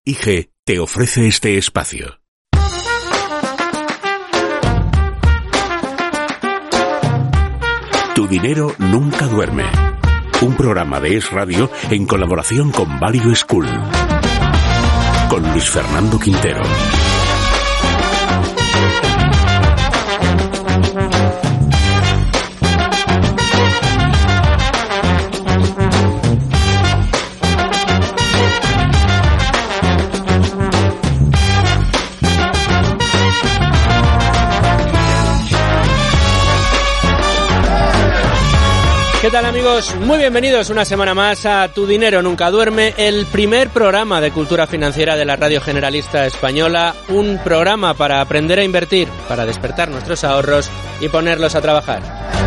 IG te ofrece este espacio. Tu dinero nunca duerme. Un programa de Es Radio en colaboración con Value School. Con Luis Fernando Quintero. ¿Qué tal, amigos? Muy bienvenidos una semana más a Tu Dinero Nunca Duerme, el primer programa de cultura financiera de la Radio Generalista Española, un programa para aprender a invertir, para despertar nuestros ahorros y ponerlos a trabajar.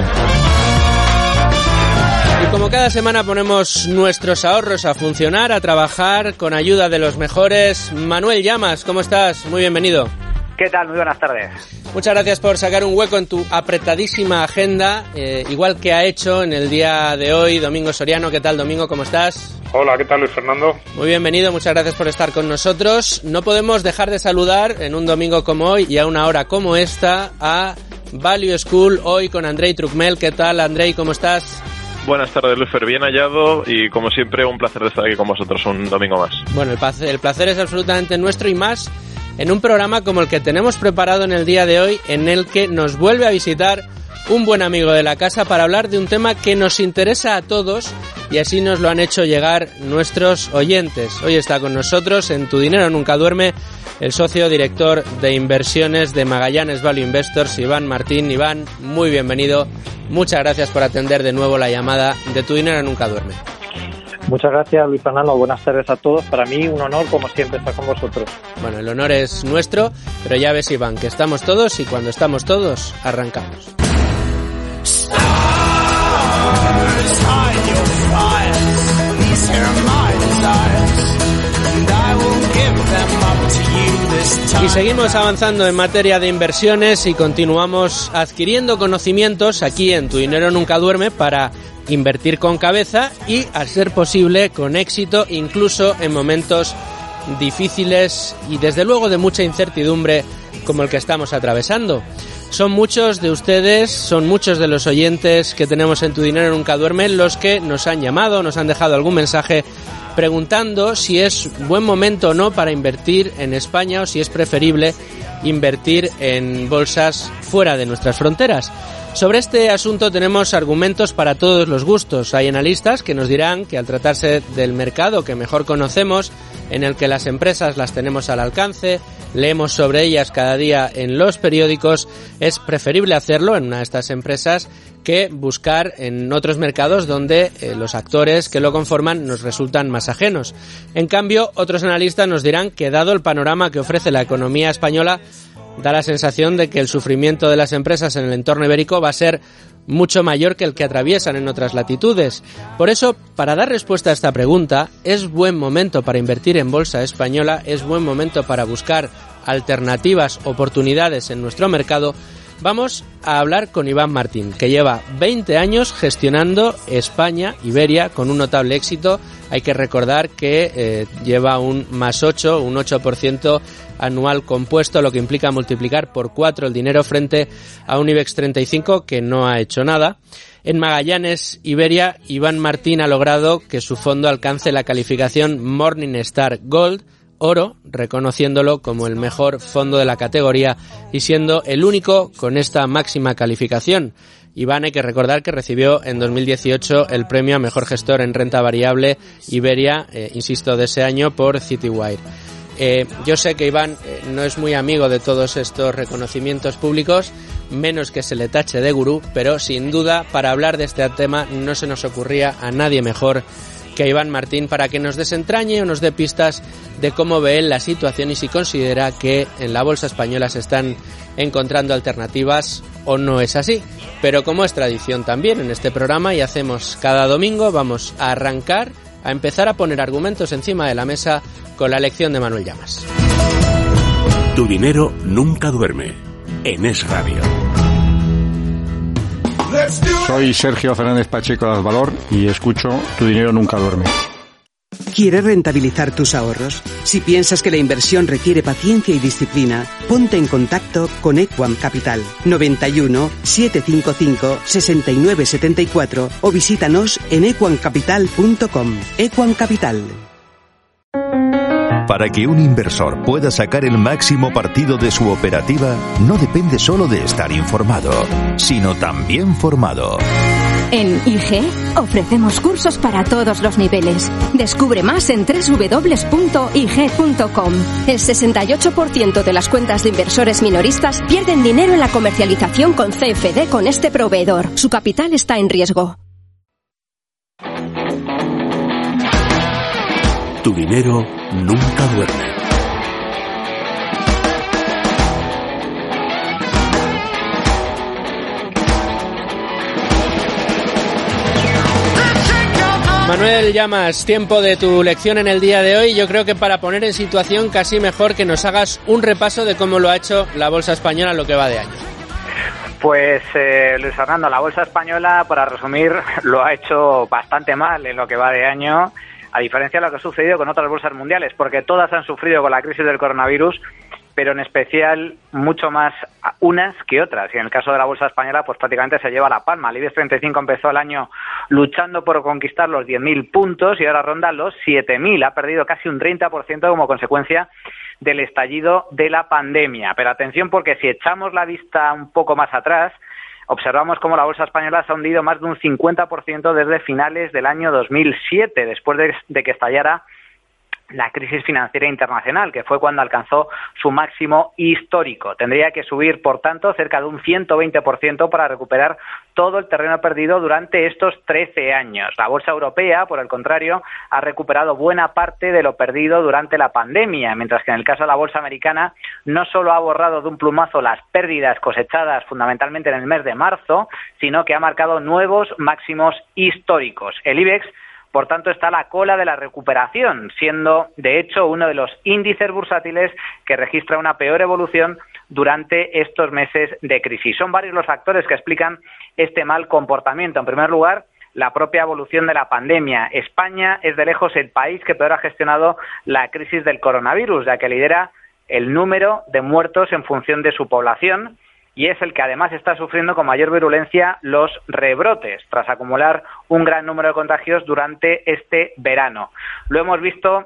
Y como cada semana ponemos nuestros ahorros a funcionar, a trabajar, con ayuda de los mejores. Manuel Llamas, ¿cómo estás? Muy bienvenido. ¿Qué tal? Muy buenas tardes. Muchas gracias por sacar un hueco en tu apretadísima agenda, igual que ha hecho en el día de hoy Domingo Soriano. ¿Qué tal, Domingo? ¿Cómo estás? Hola, ¿qué tal, Luis Fernando? Muy bienvenido, muchas gracias por estar con nosotros. No podemos dejar de saludar en un domingo como hoy y a una hora como esta a Value School, hoy con Andrei Trucmel. ¿Qué tal, Andrei? ¿Cómo estás? Buenas tardes, Luis Fer, bien hallado y como siempre un placer de estar aquí con vosotros un domingo más. Bueno, el placer es absolutamente nuestro y más en un programa como el que tenemos preparado en el día de hoy, en el que nos vuelve a visitar un buen amigo de la casa para hablar de un tema que nos interesa a todos y así nos lo han hecho llegar nuestros oyentes. Hoy está con nosotros en Tu Dinero Nunca Duerme el socio director de inversiones de Magallanes Value Investors, Iván Martín. Iván, muy bienvenido. Muchas gracias por atender de nuevo la llamada de Tu Dinero Nunca Duerme. Muchas gracias, Luis Fernando. Buenas tardes a todos. Para mí un honor, como siempre, estar con vosotros. Bueno, el honor es nuestro, pero ya ves, Iván, que estamos todos y cuando estamos todos, arrancamos. Y seguimos avanzando en materia de inversiones y continuamos adquiriendo conocimientos aquí en Tu Dinero Nunca Duerme para invertir con cabeza y, al ser posible, con éxito, incluso en momentos difíciles y desde luego de mucha incertidumbre como el que estamos atravesando. Son muchos de ustedes, son muchos de los oyentes que tenemos en Tu Dinero Nunca Duerme los que nos han llamado, nos han dejado algún mensaje preguntando si es buen momento o no para invertir en España o si es preferible invertir en bolsas fuera de nuestras fronteras. Sobre este asunto tenemos argumentos para todos los gustos. Hay analistas que nos dirán que al tratarse del mercado que mejor conocemos, en el que las empresas las tenemos al alcance, leemos sobre ellas cada día en los periódicos, es preferible hacerlo en una de estas empresas que buscar en otros mercados donde los actores que lo conforman nos resultan más ajenos. En cambio, otros analistas nos dirán que dado el panorama que ofrece la economía española, da la sensación de que el sufrimiento de las empresas en el entorno ibérico va a ser mucho mayor que el que atraviesan en otras latitudes. Por eso, para dar respuesta a esta pregunta, ¿es buen momento para invertir en bolsa española? ¿Es buen momento para buscar alternativas, oportunidades en nuestro mercado? Vamos a hablar con Iván Martín, que lleva 20 años gestionando España, Iberia, con un notable éxito. Hay que recordar que lleva un más 8, un 8% anual compuesto, lo que implica multiplicar por 4 el dinero frente a un IBEX 35 que no ha hecho nada. En Magallanes, Iberia, Iván Martín ha logrado que su fondo alcance la calificación Morningstar Gold, oro, reconociéndolo como el mejor fondo de la categoría y siendo el único con esta máxima calificación. Iván, hay que recordar que recibió en 2018 el premio a mejor gestor en renta variable Iberia, insisto, de ese año por Citywire. Yo sé que Iván no es muy amigo de todos estos reconocimientos públicos, menos que se le tache de gurú, pero sin duda para hablar de este tema no se nos ocurría a nadie mejor que a Iván Martín para que nos desentrañe o nos dé pistas de cómo ve él la situación y si considera que en la bolsa española se están encontrando alternativas o no es así. Pero como es tradición también en este programa y hacemos cada domingo, vamos a arrancar a empezar a poner argumentos encima de la mesa con la lección de Manuel Llamas. Tu dinero nunca duerme en Es Radio. Soy Sergio Fernández Pacheco de Valor y escucho Tu Dinero Nunca Duerme. ¿Quieres rentabilizar tus ahorros? Si piensas que la inversión requiere paciencia y disciplina, ponte en contacto con Equam Capital 91 755 69 74 o visítanos en equamcapital.com. Equam Capital. Para que un inversor pueda sacar el máximo partido de su operativa, no depende solo de estar informado, sino también formado. En IG ofrecemos cursos para todos los niveles. Descubre más en www.ig.com. El 68% de las cuentas de inversores minoristas pierden dinero en la comercialización con CFD con este proveedor. Su capital está en riesgo. Tu dinero nunca duerme. Manuel Llamas, tiempo de tu lección en el día de hoy. Yo creo que para poner en situación casi mejor que nos hagas un repaso de cómo lo ha hecho la bolsa española en lo que va de año. Pues Luis Fernando, la bolsa española, para resumir, lo ha hecho bastante mal en lo que va de año, a diferencia de lo que ha sucedido con otras bolsas mundiales, porque todas han sufrido con la crisis del coronavirus, pero en especial mucho más unas que otras. Y en el caso de la bolsa española, pues prácticamente se lleva la palma. El IBEX 35 empezó el año luchando por conquistar los 10.000 puntos y ahora ronda los 7.000. Ha perdido casi un 30% como consecuencia del estallido de la pandemia. Pero atención, porque si echamos la vista un poco más atrás, observamos cómo la bolsa española se ha hundido más de un 50% desde finales del año 2007, después de que estallara la crisis financiera internacional, que fue cuando alcanzó su máximo histórico. Tendría que subir, por tanto, cerca de un 120% para recuperar todo el terreno perdido durante estos 13 años. La bolsa europea, por el contrario, ha recuperado buena parte de lo perdido durante la pandemia, mientras que en el caso de la bolsa americana no solo ha borrado de un plumazo las pérdidas cosechadas fundamentalmente en el mes de marzo, sino que ha marcado nuevos máximos históricos. El IBEX, por tanto, está a la cola de la recuperación, siendo, de hecho, uno de los índices bursátiles que registra una peor evolución durante estos meses de crisis. Son varios los factores que explican este mal comportamiento. En primer lugar, la propia evolución de la pandemia. España es de lejos el país que peor ha gestionado la crisis del coronavirus, ya que lidera el número de muertos en función de su población, y es el que además está sufriendo con mayor virulencia los rebrotes, tras acumular un gran número de contagios durante este verano. Lo hemos visto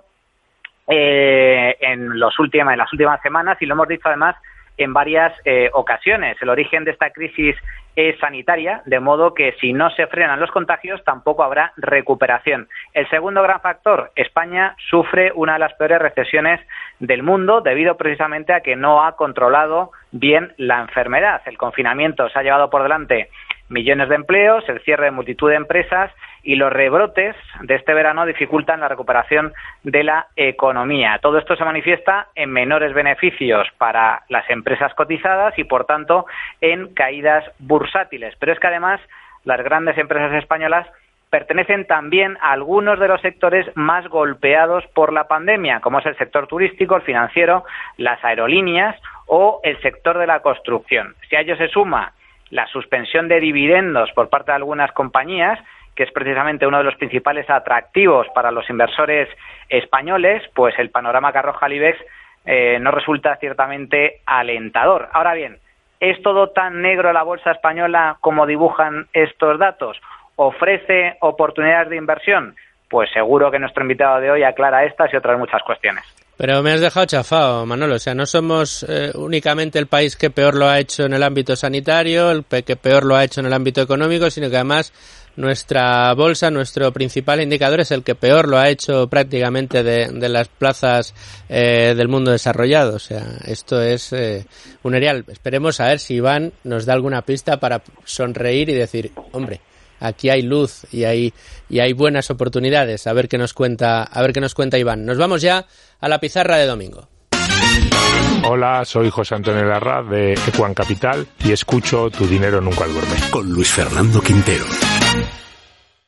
en las últimas semanas y lo hemos dicho además en varias ocasiones. El origen de esta crisis es sanitaria, de modo que si no se frenan los contagios tampoco habrá recuperación. El segundo gran factor, España sufre una de las peores recesiones del mundo debido precisamente a que no ha controlado bien la enfermedad. El confinamiento se ha llevado por delante millones de empleos, el cierre de multitud de empresas y los rebrotes de este verano dificultan la recuperación de la economía. Todo esto se manifiesta en menores beneficios para las empresas cotizadas y, por tanto, en caídas bursátiles. Pero es que además las grandes empresas españolas pertenecen también a algunos de los sectores más golpeados por la pandemia, como es el sector turístico, el financiero, las aerolíneas o el sector de la construcción. Si a ello se suma la suspensión de dividendos por parte de algunas compañías, que es precisamente uno de los principales atractivos para los inversores españoles, pues el panorama que arroja el IBEX no resulta ciertamente alentador. Ahora bien, ¿es todo tan negro la bolsa española como dibujan estos datos? ¿Ofrece oportunidades de inversión? Pues seguro que nuestro invitado de hoy aclara estas y otras muchas cuestiones. Pero me has dejado chafado, Manolo. O sea, no somos únicamente el país que peor lo ha hecho en el ámbito sanitario, el que peor lo ha hecho en el ámbito económico, sino que además nuestra bolsa, nuestro principal indicador, es el que peor lo ha hecho prácticamente de las plazas del mundo desarrollado. O sea, esto es un erial. Esperemos a ver si Iván nos da alguna pista para sonreír y decir, hombre, aquí hay luz y hay buenas oportunidades. A ver qué nos cuenta Iván. Nos vamos ya a la pizarra de domingo. Hola, soy José Antonio Larraz de Equam Capital y escucho Tu dinero nunca duerme. Con Luis Fernando Quintero.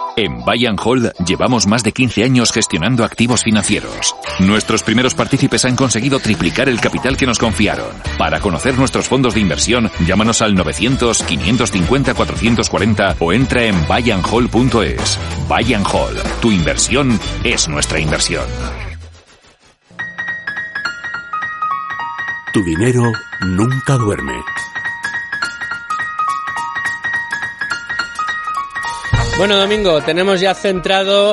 En Buy and Hold llevamos más de 15 años gestionando activos financieros. Nuestros primeros partícipes han conseguido triplicar el capital que nos confiaron. Para conocer nuestros fondos de inversión, llámanos al 900-550-440 o entra en buyandhold.es. Buy and Hold. Tu inversión es nuestra inversión. Tu dinero nunca duerme. Bueno, Domingo, tenemos ya centrado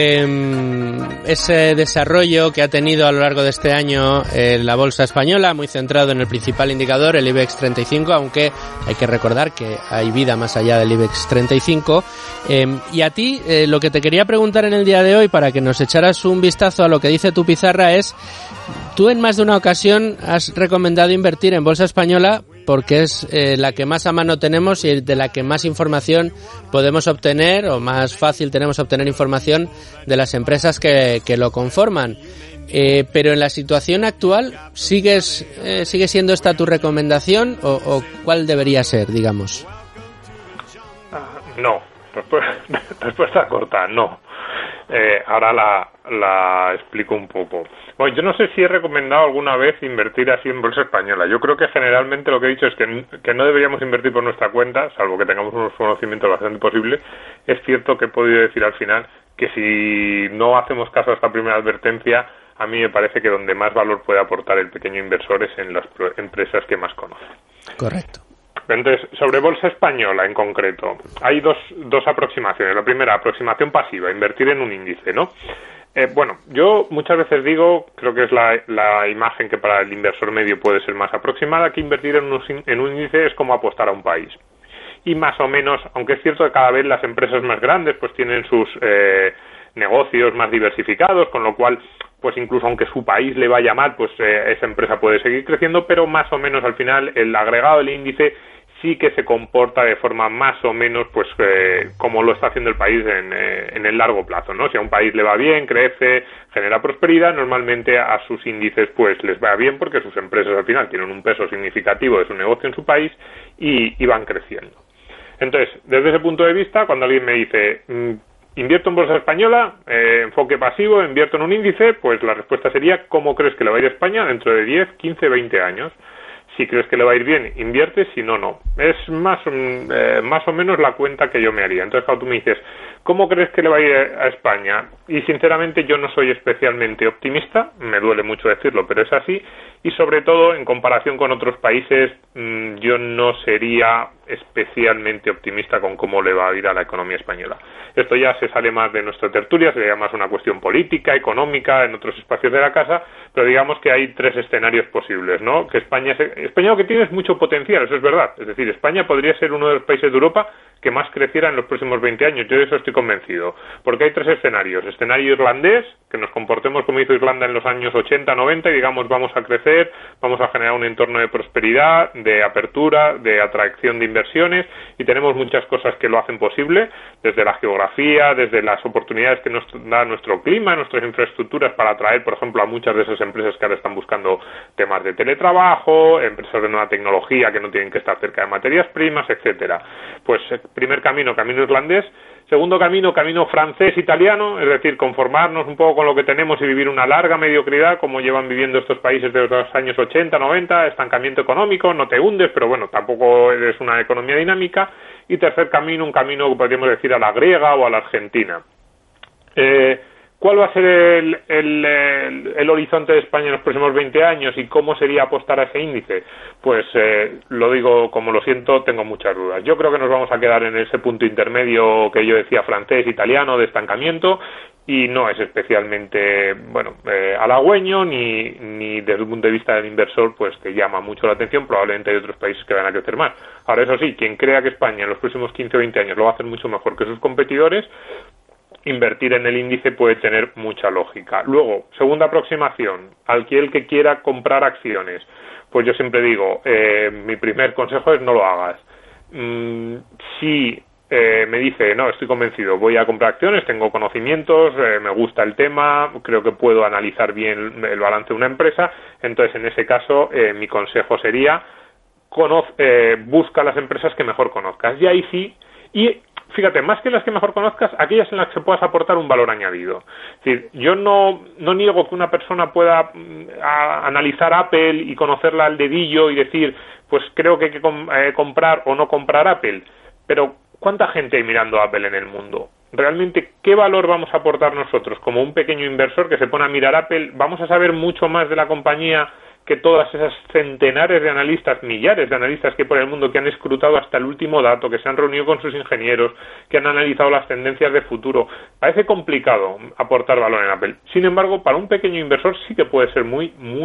ese desarrollo que ha tenido a lo largo de este año la bolsa española, muy centrado en el principal indicador, el IBEX 35, aunque hay que recordar que hay vida más allá del IBEX 35. Y a ti, lo que te quería preguntar en el día de hoy, para que nos echaras un vistazo a lo que dice tu pizarra, es: tú en más de una ocasión has recomendado invertir en bolsa española porque es la que más a mano tenemos y de la que más información podemos obtener, o más fácil tenemos obtener información de las empresas que lo conforman. Pero en la situación actual, ¿sigue siendo esta tu recomendación o cuál debería ser, digamos? No, respuesta corta, no. Ahora la explico un poco. Bueno, yo no sé si he recomendado alguna vez invertir así en bolsa española. Yo creo que generalmente lo que he dicho es que no deberíamos invertir por nuestra cuenta, salvo que tengamos unos conocimientos bastante posibles. Es cierto que he podido decir al final que si no hacemos caso a esta primera advertencia, a mí me parece que donde más valor puede aportar el pequeño inversor es en las empresas que más conoce. Correcto. Entonces, sobre bolsa española en concreto, hay dos aproximaciones. La primera, aproximación pasiva, invertir en un índice, ¿no? Bueno, yo muchas veces digo, creo que es la imagen que para el inversor medio puede ser más aproximada, que invertir en un índice es como apostar a un país. Y más o menos, aunque es cierto que cada vez las empresas más grandes pues tienen sus negocios más diversificados, con lo cual pues incluso aunque su país le vaya mal, pues esa empresa puede seguir creciendo, pero más o menos al final el agregado del índice sí que se comporta de forma más o menos pues como lo está haciendo el país en el largo plazo, ¿no? Si a un país le va bien, crece, genera prosperidad, normalmente a sus índices pues les va bien porque sus empresas al final tienen un peso significativo de su negocio en su país y van creciendo. Entonces, desde ese punto de vista, cuando alguien me dice invierto en bolsa española, enfoque pasivo, invierto en un índice, pues la respuesta sería ¿cómo crees que le va a ir a España dentro de 10, 15, 20 años? Si crees que le va a ir bien, invierte, si no, no. Es más o menos la cuenta que yo me haría. Entonces, cuando tú me dices, ¿cómo crees que le va a ir a España? Y sinceramente yo no soy especialmente optimista, me duele mucho decirlo, pero es así. Y sobre todo, en comparación con otros países, yo no sería especialmente optimista con cómo le va a ir a la economía española. Esto ya se sale más de nuestra tertulia, sería más una cuestión política, económica, en otros espacios de la casa, pero digamos que hay tres escenarios posibles, ¿no? Que España lo que tiene es mucho potencial, eso es verdad. Es decir, España podría ser uno de los países de Europa que más creciera en los próximos 20 años. Yo de eso estoy convencido. Porque hay tres escenarios. Escenario irlandés, que nos comportemos como hizo Irlanda en los años 80, 90 y digamos vamos a crecer, vamos a generar un entorno de prosperidad, de apertura, de atracción de inversiones y tenemos muchas cosas que lo hacen posible, desde la geografía, desde las oportunidades que nos da nuestro clima, nuestras infraestructuras para atraer, por ejemplo, a muchas de esas empresas que ahora están buscando temas de teletrabajo, empresas de nueva tecnología que no tienen que estar cerca de materias primas, etcétera. Pues primer camino irlandés. Segundo camino francés, italiano, es decir, conformarnos un poco con lo que tenemos y vivir una larga mediocridad como llevan viviendo estos países desde los años 80, 90, estancamiento económico, no te hundes, pero bueno, tampoco eres una economía dinámica. Y tercer camino, un camino que podríamos decir a la griega o a la argentina. ¿Cuál va a ser el horizonte de España en los próximos 20 años y cómo sería apostar a ese índice? Pues lo digo como lo siento, tengo muchas dudas. Yo creo que nos vamos a quedar en ese punto intermedio que yo decía francés, italiano, de estancamiento, y no es especialmente halagüeño ni desde el punto de vista del inversor pues que llama mucho la atención. Probablemente hay otros países que van a crecer más. Ahora, eso sí, quien crea que España en los próximos 15 o 20 años lo va a hacer mucho mejor que sus competidores, invertir en el índice puede tener mucha lógica. Luego, segunda aproximación, aquel que quiera comprar acciones, pues yo siempre digo, mi primer consejo es no lo hagas. Si me dice, no, estoy convencido, voy a comprar acciones, tengo conocimientos, me gusta el tema, creo que puedo analizar bien el balance de una empresa, entonces en ese caso mi consejo sería busca las empresas que mejor conozcas. Y ahí sí, y fíjate, más que las que mejor conozcas, aquellas en las que puedas aportar un valor añadido. Es decir, yo no niego que una persona pueda analizar Apple y conocerla al dedillo y decir, pues creo que hay que comprar o no comprar Apple, pero ¿cuánta gente hay mirando Apple en el mundo? Realmente, ¿qué valor vamos a aportar nosotros como un pequeño inversor que se pone a mirar Apple? ¿Vamos a saber mucho más de la compañía que todas esas centenares de analistas, millares de analistas que hay por el mundo, que han escrutado hasta el último dato, que se han reunido con sus ingenieros, que han analizado las tendencias de futuro? Parece complicado aportar valor en Apple. Sin embargo, para un pequeño inversor sí que puede ser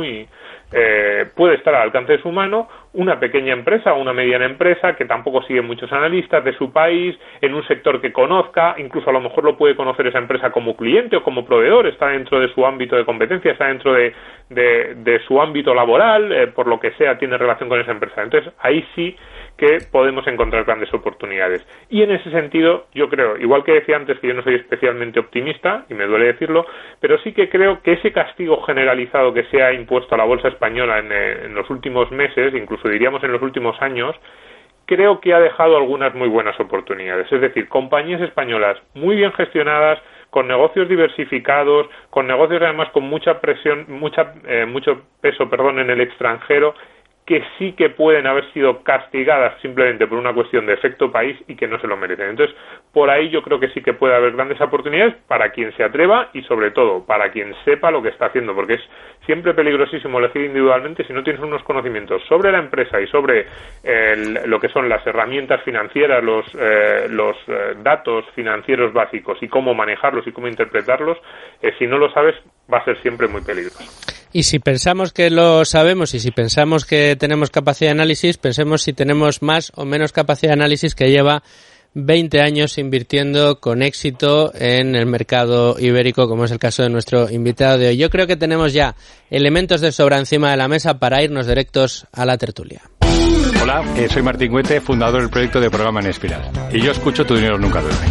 puede estar al alcance de su mano una pequeña empresa o una mediana empresa que tampoco sigue muchos analistas de su país, en un sector que conozca, incluso a lo mejor lo puede conocer esa empresa como cliente o como proveedor, está dentro de su ámbito de competencia, está dentro de su ámbito laboral, por lo que sea, tiene relación con esa empresa. Entonces, ahí sí que podemos encontrar grandes oportunidades. Y en ese sentido, yo creo, igual que decía antes que yo no soy especialmente optimista, y me duele decirlo, pero sí que creo que ese castigo generalizado que se ha impuesto a la bolsa española en los últimos meses, incluso diríamos en los últimos años, creo que ha dejado algunas muy buenas oportunidades. Es decir, compañías españolas muy bien gestionadas, con negocios diversificados, con negocios además con mucha presión, mucho peso, en el extranjero, que sí que pueden haber sido castigadas simplemente por una cuestión de efecto país y que no se lo merecen. Entonces, por ahí yo creo que sí que puede haber grandes oportunidades para quien se atreva y, sobre todo, para quien sepa lo que está haciendo, porque es siempre peligrosísimo elegir individualmente si no tienes unos conocimientos sobre la empresa y sobre lo que son las herramientas financieras, los datos financieros básicos y cómo manejarlos y cómo interpretarlos. Si no lo sabes, va a ser siempre muy peligroso. Y si pensamos que lo sabemos y si pensamos que tenemos capacidad de análisis, pensemos si tenemos más o menos capacidad de análisis que lleva 20 años invirtiendo con éxito en el mercado ibérico, como es el caso de nuestro invitado de hoy. Yo creo que tenemos ya elementos de sobra encima de la mesa para irnos directos a la tertulia. Hola, soy Martín Güete, fundador del proyecto de Programa en Espiral. Y yo escucho Tu Dinero Nunca Duerme.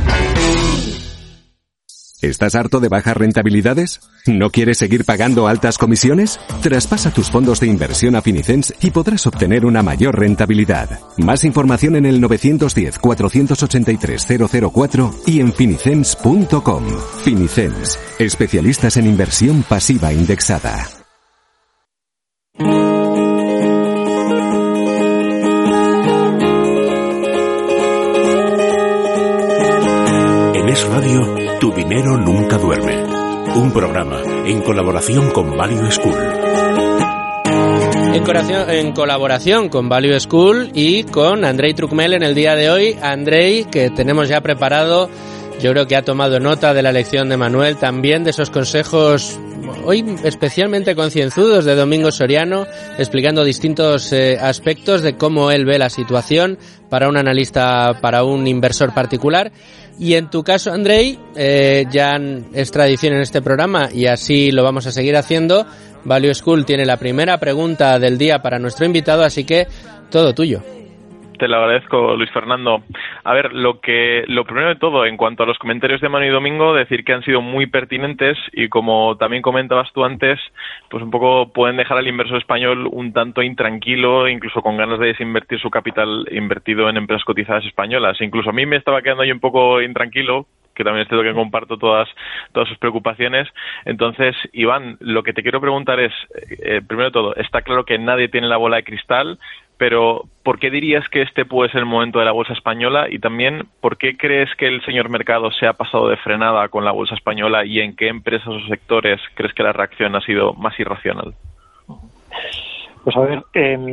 ¿Estás harto de bajas rentabilidades? ¿No quieres seguir pagando altas comisiones? Traspasa tus fondos de inversión a Finicens y podrás obtener una mayor rentabilidad. Más información en el 910-483-004 y en finicens.com. Finicens, especialistas en inversión pasiva indexada. En Es Radio, Tu Dinero Nunca Duerme. Un programa en colaboración con Value School. En colaboración con Value School y con Andrei Trucmel en el día de hoy. Andrei, que tenemos ya preparado, yo creo que ha tomado nota de la lección de Manuel, también de esos consejos hoy especialmente concienzudos de Domingo Soriano, explicando distintos aspectos de cómo él ve la situación para un analista, para un inversor particular. Y en tu caso, Andrei, ya es tradición en este programa y así lo vamos a seguir haciendo. Value School tiene la primera pregunta del día para nuestro invitado, así que todo tuyo. Te lo agradezco, Luis Fernando. A ver, lo primero de todo, en cuanto a los comentarios de Manu y Domingo, decir que han sido muy pertinentes y, como también comentabas tú antes, pues un poco pueden dejar al inversor español un tanto intranquilo, incluso con ganas de desinvertir su capital invertido en empresas cotizadas españolas. Incluso a mí me estaba quedando ahí un poco intranquilo, que también es cierto que comparto todas sus preocupaciones. Entonces, Iván, lo que te quiero preguntar es, primero de todo, está claro que nadie tiene la bola de cristal, pero ¿por qué dirías que este puede ser el momento de la bolsa española? Y también, ¿por qué crees que el señor mercado se ha pasado de frenada con la bolsa española y en qué empresas o sectores crees que la reacción ha sido más irracional? Pues a ver,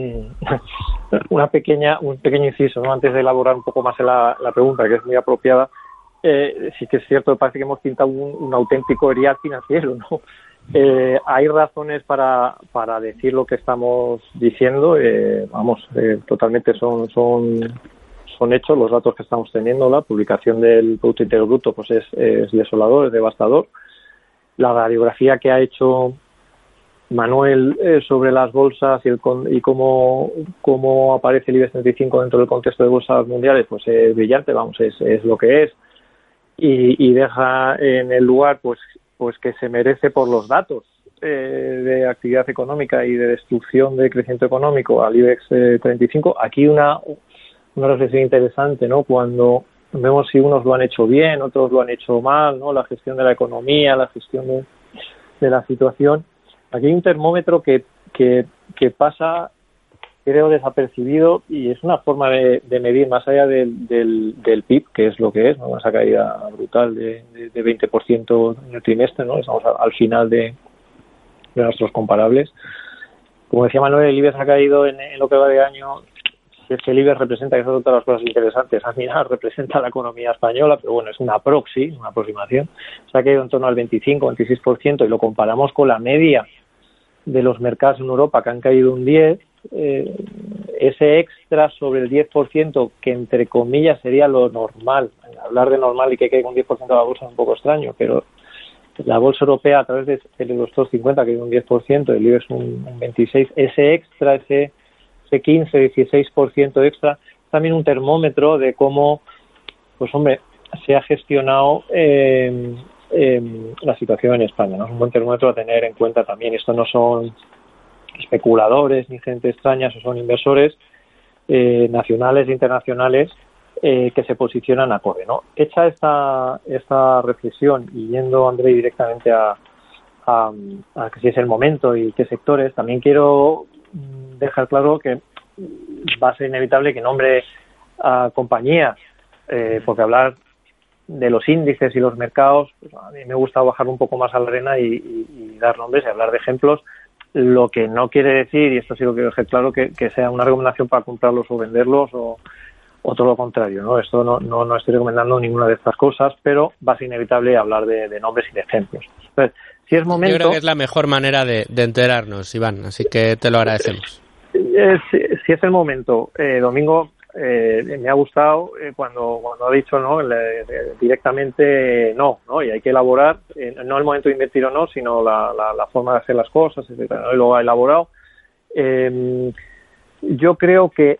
un pequeño inciso, ¿no? Antes de elaborar un poco más la pregunta, que es muy apropiada. Sí que es cierto, parece que hemos pintado un auténtico erial financiero, ¿no? Hay razones para decir lo que estamos diciendo, totalmente son hechos los datos que estamos teniendo. La publicación del Producto Interior Bruto pues es desolador, es devastador. La radiografía que ha hecho Manuel sobre las bolsas y cómo aparece el IBEX 35 dentro del contexto de bolsas mundiales, pues es brillante, es lo que es, y deja en el lugar pues que se merece por los datos de actividad económica y de destrucción de crecimiento económico al IBEX 35. Aquí una reflexión interesante, ¿no? Cuando vemos si unos lo han hecho bien, otros lo han hecho mal, ¿no? La gestión de la economía, la gestión de la situación. Aquí hay un termómetro que pasa, creo, desapercibido, y es una forma de medir más allá del PIB, que es lo que es, ¿no? Esa caída brutal de 20% en el trimestre, ¿no? Estamos al final de nuestros comparables. Como decía Manuel, el IBEX ha caído en lo que va de año. Si es que el IBEX representa, que son todas las cosas interesantes a mirar, representa la economía española, pero bueno, es una una aproximación. Se ha caído en torno al 25-26%, y lo comparamos con la media de los mercados en Europa, que han caído un 10%. Ese extra sobre el 10%, que entre comillas sería lo normal, hablar de normal y que caiga un 10% de la bolsa es un poco extraño, pero la bolsa europea, a través del Eurostoxx 50, que es un 10%, el IBEX un 26%, ese extra, ese 15-16% extra, es también un termómetro de cómo, pues hombre, se ha gestionado la situación en España, ¿no? Es un buen termómetro a tener en cuenta también. Esto no son especuladores ni gente extraña, son inversores nacionales e internacionales que se posicionan acorde, ¿no? Hecha esta reflexión, y yendo, André, directamente a que si es el momento y qué sectores, también quiero dejar claro que va a ser inevitable que nombre a compañías, porque hablar de los índices y los mercados, pues a mí me gusta bajar un poco más a la arena y dar nombres y hablar de ejemplos, lo que no quiere decir, y esto sí lo quiero dejar claro, que sea una recomendación para comprarlos o venderlos o todo lo contrario, ¿no? Esto no estoy recomendando ninguna de estas cosas, pero va a ser inevitable hablar de nombres y de ejemplos. Entonces, si es momento... Yo creo que es la mejor manera de enterarnos, Iván, así que te lo agradecemos. Si es el momento, Domingo, me ha gustado cuando ha dicho no directamente no, y hay que elaborar, no el momento de invertir o no, sino la forma de hacer las cosas, etcétera, ¿no? Y lo ha elaborado. Yo creo que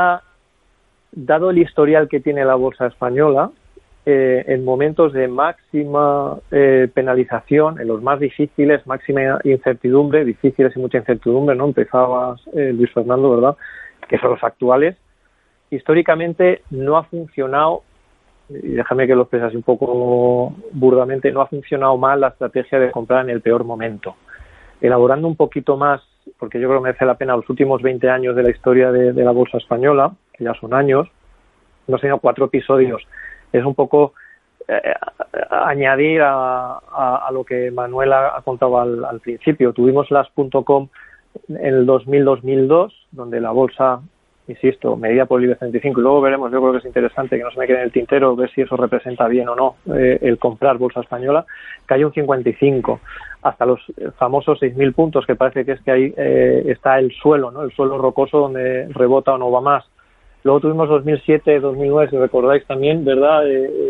dado el historial que tiene la bolsa española, en momentos de máxima penalización, en los más difíciles, máxima incertidumbre, difíciles y mucha incertidumbre, ¿no? Empezabas, Luis Fernando, ¿verdad?, que son los actuales. Históricamente no ha funcionado, y déjame que lo exprese así un poco burdamente, no ha funcionado mal la estrategia de comprar en el peor momento. Elaborando un poquito más, porque yo creo que merece la pena, los últimos 20 años de la historia de la bolsa española, que ya son años, hemos tenido 4 episodios. Es un poco añadir a lo que Manuel ha contado al principio. Tuvimos las .com en el 2000-2002, donde la bolsa, insisto, medida por el IBEX 35, y luego veremos, yo creo que es interesante que no se me quede en el tintero ver si eso representa bien o no el comprar bolsa española, cayó un 55, hasta los famosos 6.000 puntos, que parece que es que ahí está el suelo, ¿no? El suelo rocoso donde rebota o no va más. Luego tuvimos 2007, 2009, si recordáis también, ¿verdad?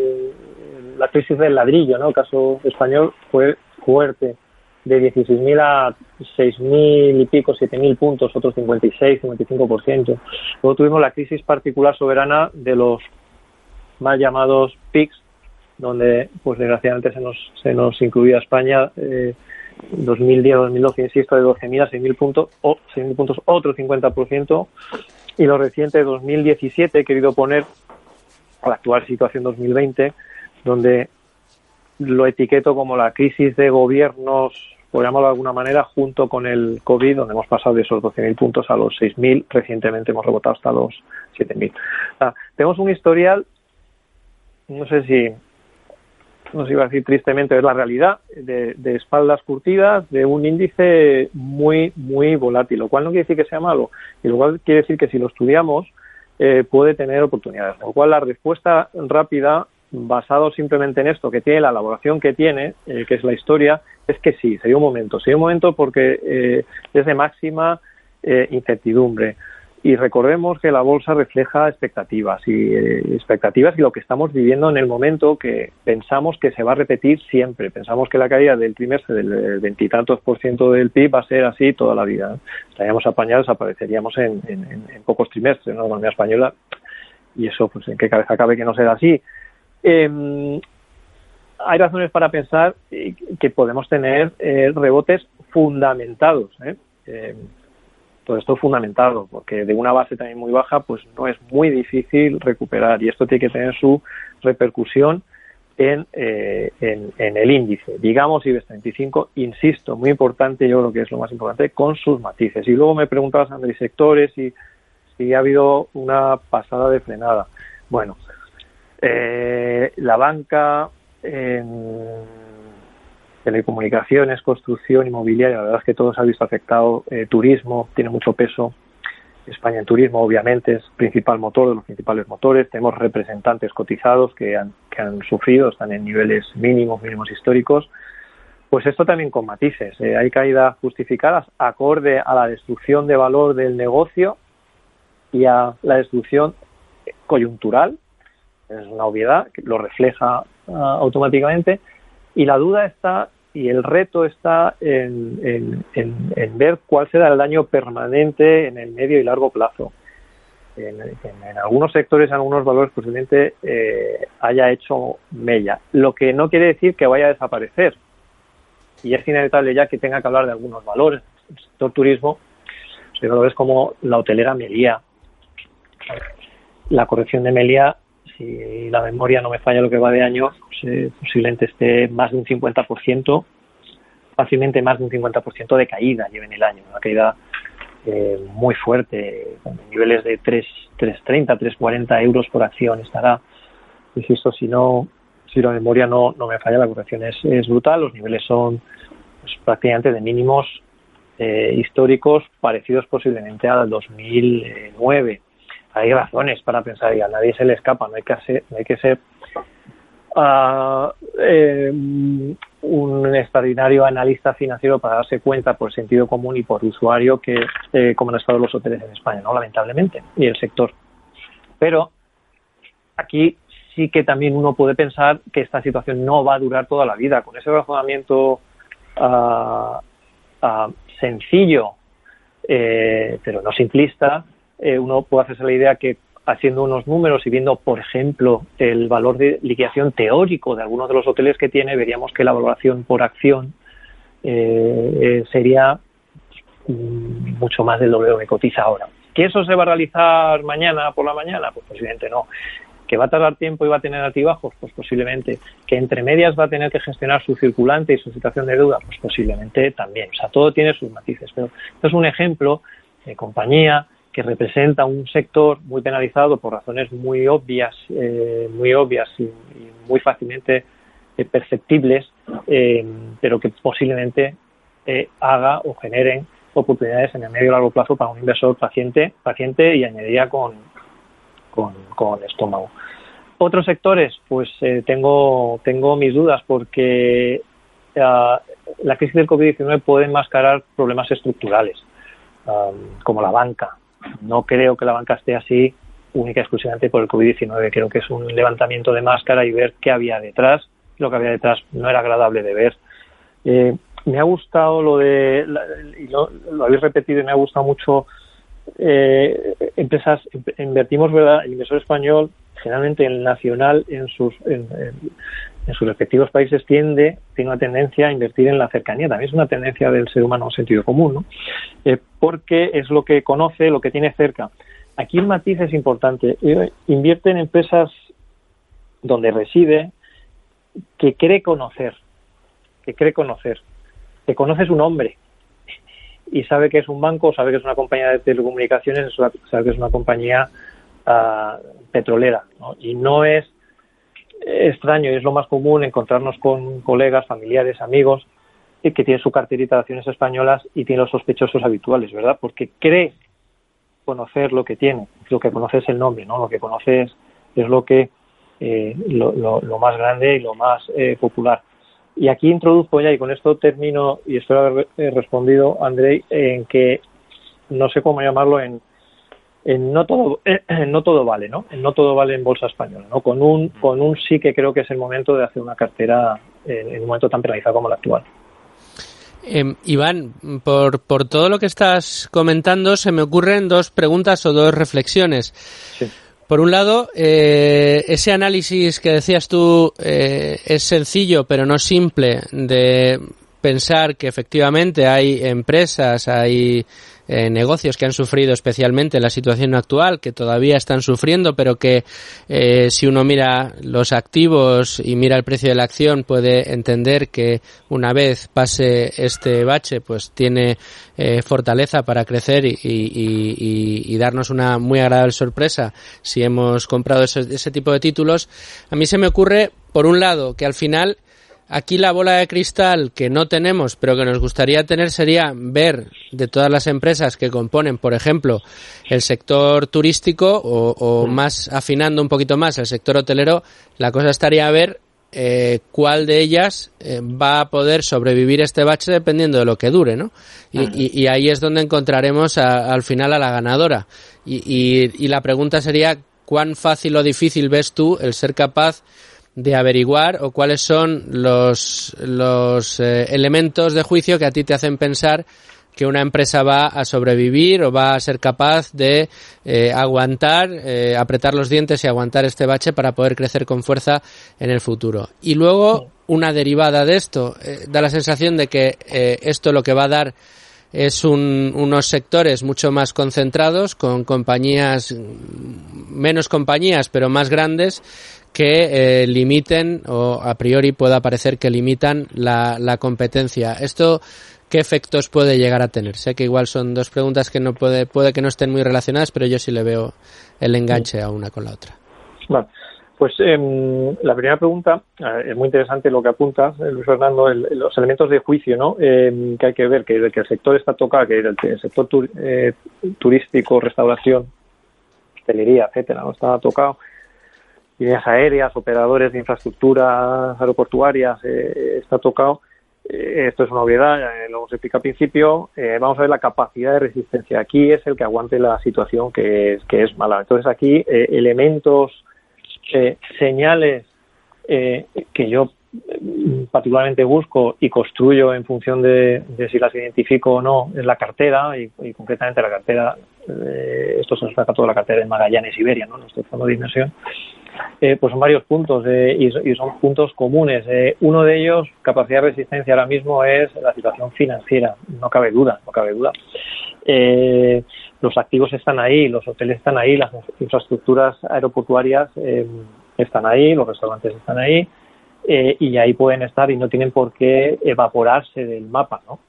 La crisis del ladrillo, ¿no? El caso español fue fuerte, de 16.000 a 6.000 y pico, 7.000 puntos, otros 56, 55%. Luego tuvimos la crisis particular soberana de los mal llamados PICs, donde, pues desgraciadamente se nos incluía España, 2010, 2012, insisto, de 12.000 a 6.000 puntos, otro 50%. Y lo reciente, 2017, he querido poner a la actual situación 2020, donde lo etiqueto como la crisis de gobiernos, por llamarlo de alguna manera, junto con el COVID, donde hemos pasado de esos 12.000 puntos a los 6.000, recientemente hemos rebotado hasta los 7.000. O sea, tenemos un historial, no sé si iba a decir tristemente, es la realidad, de espaldas curtidas, de un índice muy, muy volátil, lo cual no quiere decir que sea malo, y lo cual quiere decir que si lo estudiamos puede tener oportunidades. Con lo cual la respuesta rápida, basado simplemente en esto, que tiene la elaboración que tiene, que es la historia, es que sí, sería un momento porque es de máxima incertidumbre. Y recordemos que la bolsa refleja expectativas y lo que estamos viviendo en el momento, que pensamos que se va a repetir siempre. Pensamos que la caída del trimestre del 20 y tantos % del PIB va a ser así toda la vida. Estaríamos apañados, apareceríamos en pocos trimestres, ¿no? La economía española, y eso, pues en qué cabeza cabe que no sea así. Hay razones para pensar que podemos tener rebotes fundamentados, Todo esto es fundamentado, porque de una base también muy baja, pues no es muy difícil recuperar, y esto tiene que tener su repercusión en el índice. Digamos IBEX 35, insisto, muy importante, yo creo que es lo más importante, con sus matices. Y luego me preguntabas, André, sectores y si ha habido una pasada de frenada. Bueno, la banca, telecomunicaciones, construcción, inmobiliaria, la verdad es que todo se ha visto afectado. Turismo tiene mucho peso. España en turismo, obviamente, es principal motor de los principales motores. Tenemos representantes cotizados que han sufrido, están en niveles mínimos históricos. Pues esto también con matices. Hay caídas justificadas acorde a la destrucción de valor del negocio y a la destrucción coyuntural. Es una obviedad, que lo refleja automáticamente. Y la duda está, y el reto está en ver cuál será el daño permanente en el medio y largo plazo. En algunos sectores, en algunos valores, posiblemente haya hecho mella. Lo que no quiere decir que vaya a desaparecer. Y es inevitable ya que tenga que hablar de algunos valores. El sector turismo, valores como la hotelera Meliá. La corrección de Meliá, si la memoria no me falla lo que va de año, pues, posiblemente esté más de un 50%, fácilmente más de un 50% de caída lleva en el año. Una caída muy fuerte, con niveles de 3,30, 3,40 euros por acción estará. Insisto, si la memoria no me falla, la corrección es brutal. Los niveles son pues, prácticamente de mínimos históricos parecidos posiblemente al 2009. Hay razones para pensar, y a nadie se le escapa, no hay que ser un extraordinario analista financiero para darse cuenta por sentido común y por usuario que cómo han estado los hoteles en España, ¿no? Lamentablemente, y el sector. Pero aquí sí que también uno puede pensar que esta situación no va a durar toda la vida. Con ese razonamiento sencillo, pero no simplista, uno puede hacerse la idea que haciendo unos números y viendo, por ejemplo, el valor de liquidación teórico de algunos de los hoteles que tiene, veríamos que la valoración por acción sería mucho más del doble que cotiza ahora. ¿Que eso se va a realizar mañana por la mañana? Pues posiblemente no. ¿Que va a tardar tiempo y va a tener altibajos? Pues posiblemente. ¿Que entre medias va a tener que gestionar su circulante y su situación de deuda? Pues posiblemente también. O sea, todo tiene sus matices. Pero esto es un ejemplo de compañía que representa un sector muy penalizado por razones muy obvias y muy fácilmente perceptibles, pero que posiblemente haga o generen oportunidades en el medio y largo plazo para un inversor paciente y añadiría con estómago. Otros sectores, pues tengo mis dudas porque la crisis del COVID-19 puede enmascarar problemas estructurales, como la banca. No creo que la banca esté así única y exclusivamente por el COVID-19. Creo que es un levantamiento de máscara y ver qué había detrás. Lo que había detrás no era agradable de ver. Me ha gustado lo habéis repetido y me ha gustado mucho. Empresas, invertimos, ¿verdad? El inversor español, generalmente el nacional, en sus respectivos países tiene una tendencia a invertir en la cercanía. También es una tendencia del ser humano en sentido común, ¿no? Porque es lo que conoce, lo que tiene cerca. Aquí el matiz es importante. Invierte en empresas donde reside, que cree conocer, que conoce su nombre y sabe que es un banco, sabe que es una compañía de telecomunicaciones, sabe que es una compañía petrolera, ¿no? Y no es extraño, y es lo más común encontrarnos con colegas, familiares, amigos que tienen su carterita de acciones españolas y tienen los sospechosos habituales, ¿verdad? Porque cree conocer lo que tiene, lo que conoce es el nombre, ¿no? Lo que conoce es lo que lo más grande y lo más popular. Y aquí introduzco ya, y con esto termino, y espero haber respondido, Andrei, en que no sé cómo llamarlo, en no todo vale, ¿no? En no todo vale en bolsa española, ¿no? Con un sí que creo que es el momento de hacer una cartera en un momento tan penalizado como el actual. Iván, por todo lo que estás comentando, se me ocurren dos preguntas o dos reflexiones. Sí. Por un lado, ese análisis que decías tú es sencillo, pero no simple, de pensar que efectivamente hay empresas, hay negocios que han sufrido especialmente la situación actual, que todavía están sufriendo, pero que si uno mira los activos y mira el precio de la acción, puede entender que una vez pase este bache, pues tiene fortaleza para crecer y darnos una muy agradable sorpresa si hemos comprado ese tipo de títulos. A mí se me ocurre, por un lado, que al final aquí la bola de cristal que no tenemos, pero que nos gustaría tener, sería ver de todas las empresas que componen, por ejemplo, el sector turístico o más afinando un poquito más el sector hotelero. La cosa estaría a ver cuál de ellas va a poder sobrevivir este bache dependiendo de lo que dure, ¿no? Y ahí es donde encontraremos al final a la ganadora. Y la pregunta sería, ¿cuán fácil o difícil ves tú el ser capaz de averiguar o cuáles son los elementos de juicio que a ti te hacen pensar que una empresa va a sobrevivir o va a ser capaz de aguantar, apretar los dientes y aguantar este bache para poder crecer con fuerza en el futuro? Y luego, una derivada de esto, da la sensación de que esto lo que va a dar es unos sectores mucho más concentrados, con menos compañías, pero más grandes, que limiten, o a priori pueda parecer que limitan la competencia. ¿Esto qué efectos puede llegar a tener? Sé que igual son dos preguntas que no puede que no estén muy relacionadas, pero yo sí le veo el enganche a una con la otra. Vale. Pues la primera pregunta, es muy interesante lo que apuntas, Luis Fernando, los elementos de juicio, ¿no? Que hay que ver, que el sector está tocado, que el sector turístico, restauración, hostelería, etcétera, no está tocado. Líneas aéreas, operadores de infraestructuras aeroportuarias, está tocado. Esto es una obviedad, lo hemos explicado al principio. Vamos a ver la capacidad de resistencia. Aquí es el que aguante la situación que es mala. Entonces aquí elementos, señales que yo particularmente busco y construyo en función de si las identifico o no es la cartera y concretamente la cartera, esto se nos saca toda la cartera de Magallanes Iberia, ¿no? Nuestro fondo de inversión. Pues son varios puntos y son puntos comunes. Uno de ellos, capacidad de resistencia ahora mismo, es la situación financiera, no cabe duda. Los activos están ahí, los hoteles están ahí, las infraestructuras aeroportuarias están ahí, los restaurantes están ahí, y ahí pueden estar y no tienen por qué evaporarse del mapa, ¿no?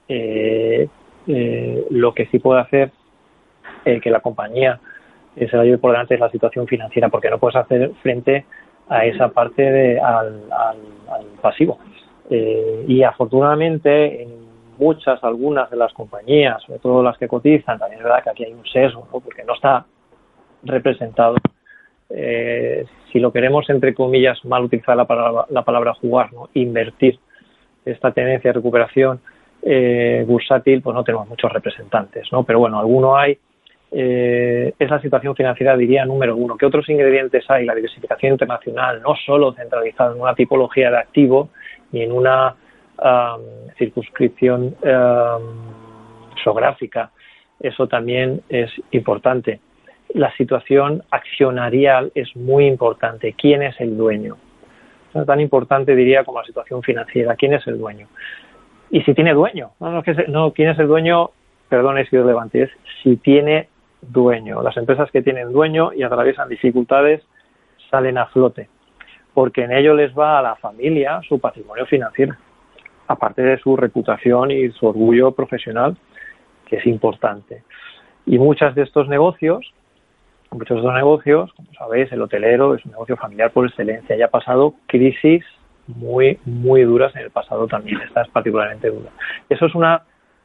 Lo que sí puede hacer que la compañía se la lleve por delante es la situación financiera, porque no puedes hacer frente a esa parte al pasivo. Y afortunadamente en algunas de las compañías, sobre todo las que cotizan, también es verdad que aquí hay un sesgo, ¿no? Porque no está representado. Si lo queremos, entre comillas, mal utilizar la palabra jugar, ¿no? Invertir esta tendencia de recuperación bursátil, pues no tenemos muchos representantes, ¿no? Pero bueno, alguno hay. Es la situación financiera, diría, número uno. ¿Qué otros ingredientes hay? La diversificación internacional, no solo centralizada en una tipología de activo ni en una circunscripción geográfica. Eso también es importante. La situación accionarial es muy importante. ¿Quién es el dueño? No es tan importante, diría, como la situación financiera. ¿Quién es el dueño? Y si tiene dueño. No, ¿quién es el dueño? Perdón, es irrelevante. Es si tiene dueño. Las empresas que tienen dueño y atraviesan dificultades salen a flote, porque en ello les va a la familia su patrimonio financiero, aparte de su reputación y su orgullo profesional, que es importante. Y muchos de estos negocios, como sabéis, el hotelero es un negocio familiar por excelencia y ha pasado crisis muy, muy duras en el pasado también. Esta es particularmente dura. Eso es una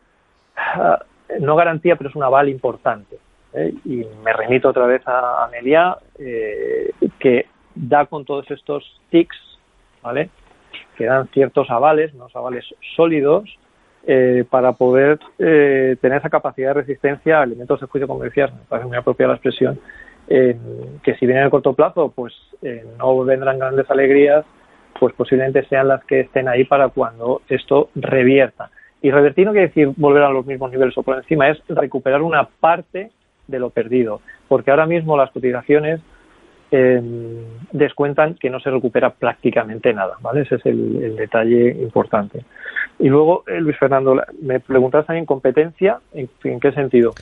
no garantía, pero es un aval importante. Y me remito otra vez a Meliá, que da con todos estos tics, ¿vale? Que dan ciertos avales, unos avales sólidos, para poder tener esa capacidad de resistencia a elementos de juicio, como decías, me parece muy apropiada la expresión, que si vienen a corto plazo, pues no vendrán grandes alegrías, pues posiblemente sean las que estén ahí para cuando esto revierta. Y revertir no quiere decir volver a los mismos niveles o por encima, es recuperar una parte de lo perdido, porque ahora mismo las cotizaciones descuentan que no se recupera prácticamente nada, ¿vale? Ese es el detalle importante. Y luego, Luis Fernando, me preguntas también competencia, ¿en qué sentido?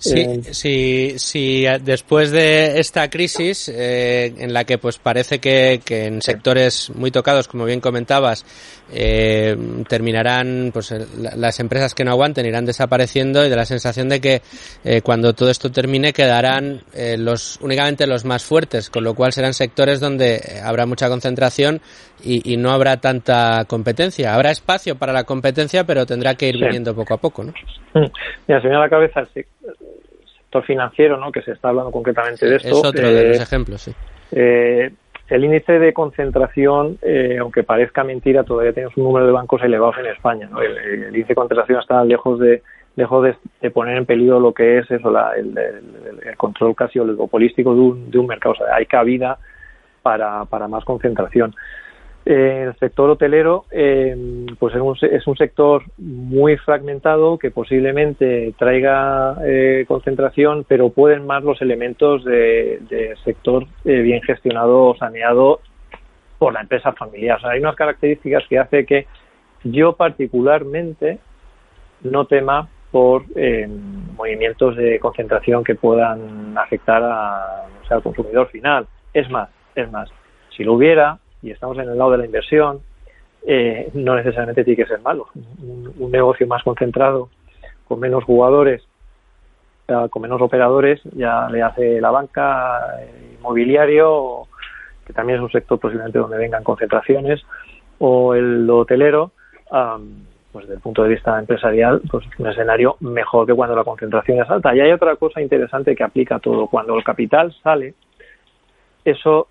Sí, después de esta crisis en la que pues parece que en sectores muy tocados, como bien comentabas, terminarán, pues las empresas que no aguanten irán desapareciendo, y de la sensación de que cuando todo esto termine quedarán únicamente los más fuertes, con lo cual serán sectores donde habrá mucha concentración y no habrá tanta competencia. Habrá espacio para la competencia, pero tendrá que ir viniendo poco a poco, ¿no? Mira, se me viene a la cabeza el sector financiero, ¿no?, que se está hablando concretamente de esto. Es otro de los ejemplos, sí. El índice de concentración, aunque parezca mentira, todavía tenemos un número de bancos elevados en España, ¿no? El índice de concentración está lejos de poner en peligro lo que es eso, el control casi oligopolístico de un mercado. O sea, hay cabida para más concentración. El sector hotelero pues es un sector muy fragmentado que posiblemente traiga concentración, pero pueden más los elementos de sector bien gestionado o saneado por la empresa familiar. O sea, hay unas características que hace que yo particularmente no tema por movimientos de concentración que puedan afectar al consumidor final. Es más, si lo hubiera, y estamos en el lado de la inversión, no necesariamente tiene que ser malo. Un negocio más concentrado, con menos jugadores, con menos operadores, ya le hace la banca, inmobiliario, que también es un sector posiblemente donde vengan concentraciones, o el hotelero, pues desde el punto de vista empresarial, pues un escenario mejor que cuando la concentración es alta. Y hay otra cosa interesante que aplica a todo. Cuando el capital sale, eso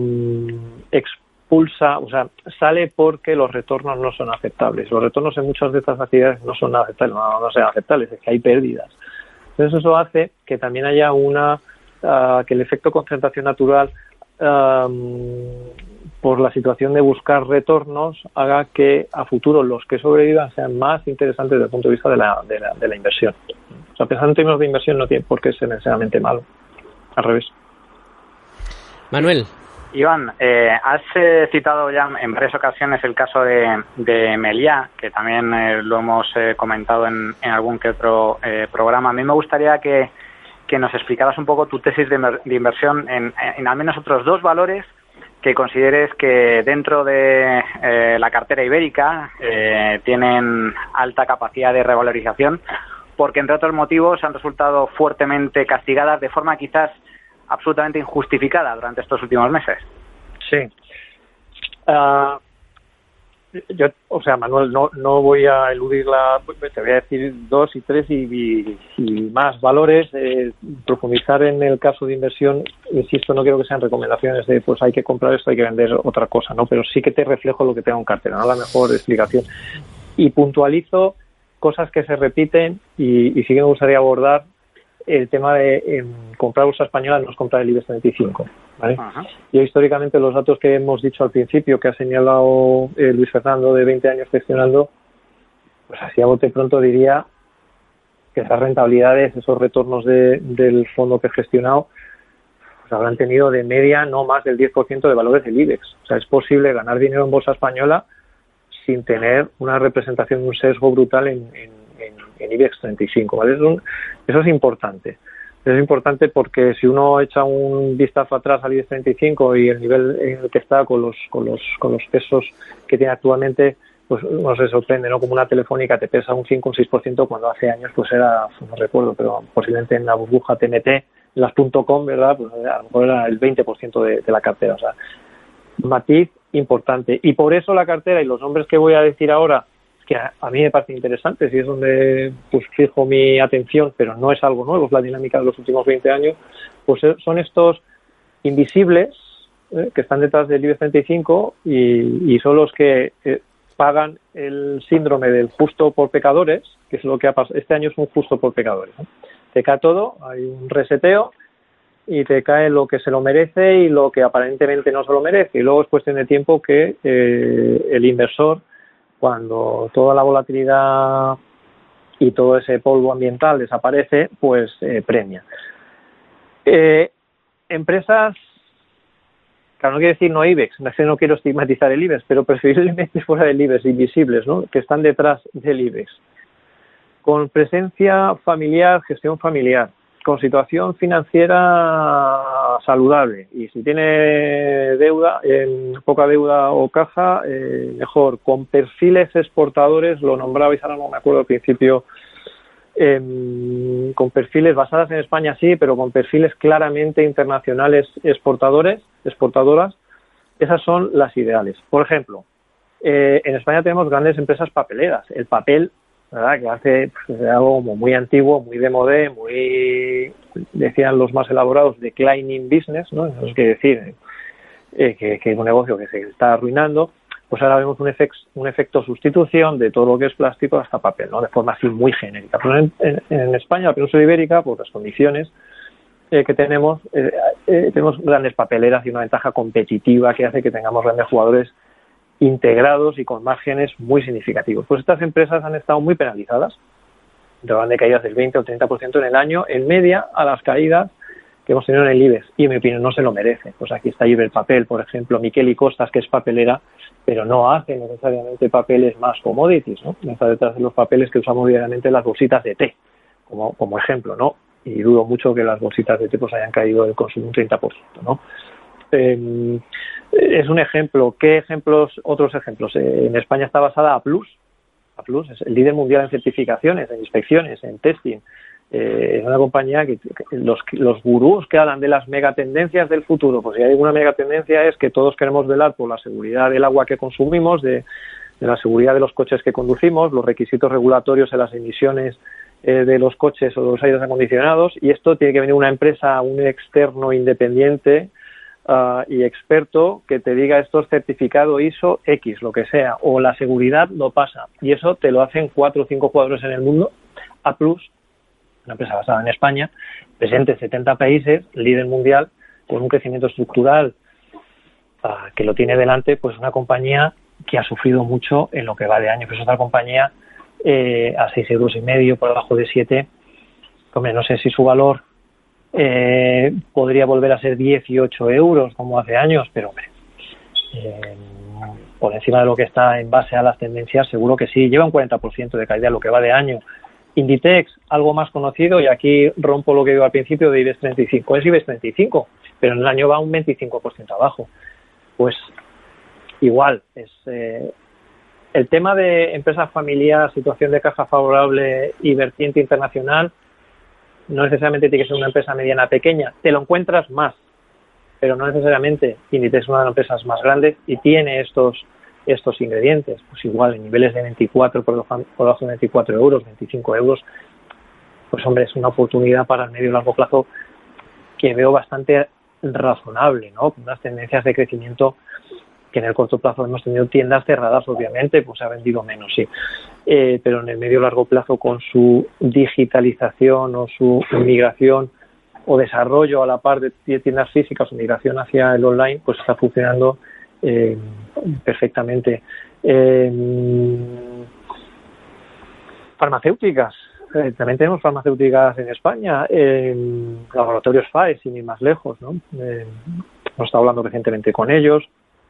expulsa, o sea, sale porque los retornos no son aceptables. Los retornos en muchas de estas actividades no son aceptables, no sean aceptables, es que hay pérdidas. Entonces eso hace que también haya que el efecto concentración natural, por la situación de buscar retornos, haga que a futuro los que sobrevivan sean más interesantes desde el punto de vista de la inversión. O sea, pensando en términos de inversión no tiene por qué ser necesariamente malo. Al revés. Manuel. Iván, has citado ya en varias ocasiones el caso de Meliá, que también lo hemos comentado en algún que otro programa. A mí me gustaría que nos explicaras un poco tu tesis de inversión en al menos otros dos valores que consideres que dentro de la cartera ibérica tienen alta capacidad de revalorización, porque entre otros motivos han resultado fuertemente castigadas de forma quizás absolutamente injustificada durante estos últimos meses. Sí. Manuel, no voy a eludirla, te voy a decir dos y tres y más valores. Profundizar en el caso de inversión, insisto, no quiero que sean recomendaciones de pues hay que comprar esto, hay que vender otra cosa, ¿no? Pero sí que te reflejo lo que tengo en cartera, ¿no? La mejor explicación. Y puntualizo cosas que se repiten y sí que me gustaría abordar el tema de comprar bolsa española no es comprar el IBEX 35, ¿vale? Yo históricamente los datos que hemos dicho al principio, que ha señalado Luis Fernando, de 20 años gestionando, pues así a bote pronto diría que esas rentabilidades, esos retornos del fondo que he gestionado, pues habrán tenido de media no más del 10% de valores del IBEX. O sea, es posible ganar dinero en bolsa española sin tener una representación, un sesgo brutal en IBEX 35, ¿vale? Eso es importante. Es importante porque si uno echa un vistazo atrás al IBEX 35 y el nivel en el que está con los pesos que tiene actualmente, pues uno se sorprende, ¿no? Como una Telefónica te pesa un 5 o un 6% cuando hace años pues era, no recuerdo, pero posiblemente en la burbuja TMT, en las .com, ¿verdad? Pues a lo mejor era el 20% de la cartera. O sea, matiz importante. Y por eso la cartera y los nombres que voy a decir ahora, que a mí me parece interesante, si es donde pues fijo mi atención, pero no es algo nuevo, es la dinámica de los últimos 20 años, pues son estos invisibles que están detrás del IBEX 35 y son los que pagan el síndrome del justo por pecadores, que es lo que ha pasado. Este año es un justo por pecadores, ¿no? Te cae todo, hay un reseteo y te cae lo que se lo merece y lo que aparentemente no se lo merece, y luego es cuestión de tiempo que el inversor, cuando toda la volatilidad y todo ese polvo ambiental desaparece, pues premia. Empresas Claro, no quiere decir no IBEX, no quiero estigmatizar el IBEX, pero preferiblemente fuera del IBEX, invisibles, ¿no? Que están detrás del IBEX. Con presencia familiar, gestión familiar, con situación financiera saludable, y si tiene deuda, poca deuda o caja, mejor. Con perfiles exportadores, lo nombrabais, ahora no me acuerdo al principio, con perfiles basadas en España sí, pero con perfiles claramente internacionales exportadoras, esas son las ideales. Por ejemplo, en España tenemos grandes empresas papeleras. El papel, ¿verdad?, que hace algo como muy antiguo, muy de modé, muy, decían los más elaborados, declining business, ¿no? Eso es decir que es un negocio que se está arruinando. Pues ahora vemos un efecto sustitución de todo lo que es plástico hasta papel, ¿no? De forma así muy genérica. Pero en España, la península ibérica, por las condiciones que tenemos grandes papeleras y una ventaja competitiva que hace que tengamos grandes jugadores integrados y con márgenes muy significativos. Pues estas empresas han estado muy penalizadas, van de caídas del 20 o 30% en el año, en media a las caídas que hemos tenido en el IBEX, y en mi opinión no se lo merece. Pues aquí está Iberpapel, por ejemplo, Miquel y Costas, que es papelera, pero no hace necesariamente papeles más commodities, ¿no? Está detrás de los papeles que usamos diariamente las bolsitas de té, como ejemplo, ¿no? Y dudo mucho que las bolsitas de té pues hayan caído del consumo un 30%, ¿no? Es un ejemplo. ¿Qué ejemplos? Otros ejemplos. En España está basada Applus. Applus es el líder mundial en certificaciones, en inspecciones, en testing. Es una compañía que los gurús que hablan de las megatendencias del futuro, pues si hay una megatendencia es que todos queremos velar por la seguridad del agua que consumimos, de la seguridad de los coches que conducimos, los requisitos regulatorios en las emisiones de los coches o de los aires acondicionados, y esto tiene que venir una empresa, un externo independiente y experto que te diga esto es certificado ISO X, lo que sea, o la seguridad lo pasa, y eso te lo hacen 4 o 5 jugadores en el mundo. Applus, una empresa basada en España, presente en 70 países, líder mundial, con un crecimiento estructural que lo tiene delante, pues una compañía que ha sufrido mucho en lo que va de año. Pues otra compañía a 6,5 euros, por debajo de 7. Hombre, no sé si su valor podría volver a ser 18 euros como hace años, pero hombre, por encima de lo que está en base a las tendencias, seguro que sí. Lleva un 40% de caída en lo que va de año. Inditex, algo más conocido, y aquí rompo lo que digo al principio de IBEX 35. Es IBEX 35, pero en el año va un 25% abajo. Pues igual, es el tema de empresa familiar, situación de caja favorable y vertiente internacional, no necesariamente tiene que ser una empresa mediana pequeña. Te lo encuentras más, pero no necesariamente. Inditex es una de las empresas más grandes y tiene estos ingredientes, pues igual en niveles de 24, por debajo de 24 euros, 25 euros, pues hombre, es una oportunidad para el medio y largo plazo que veo bastante razonable, ¿no? Con unas tendencias de crecimiento que en el corto plazo hemos tenido tiendas cerradas, obviamente, pues se ha vendido menos, sí, pero en el medio y largo plazo, con su digitalización o su migración o desarrollo a la par de tiendas físicas o migración hacia el online, pues está funcionando perfectamente. Farmacéuticas, también tenemos farmacéuticas en España, laboratorios FAES, sin ir más lejos, ¿no? Hemos estado hablando recientemente con ellos,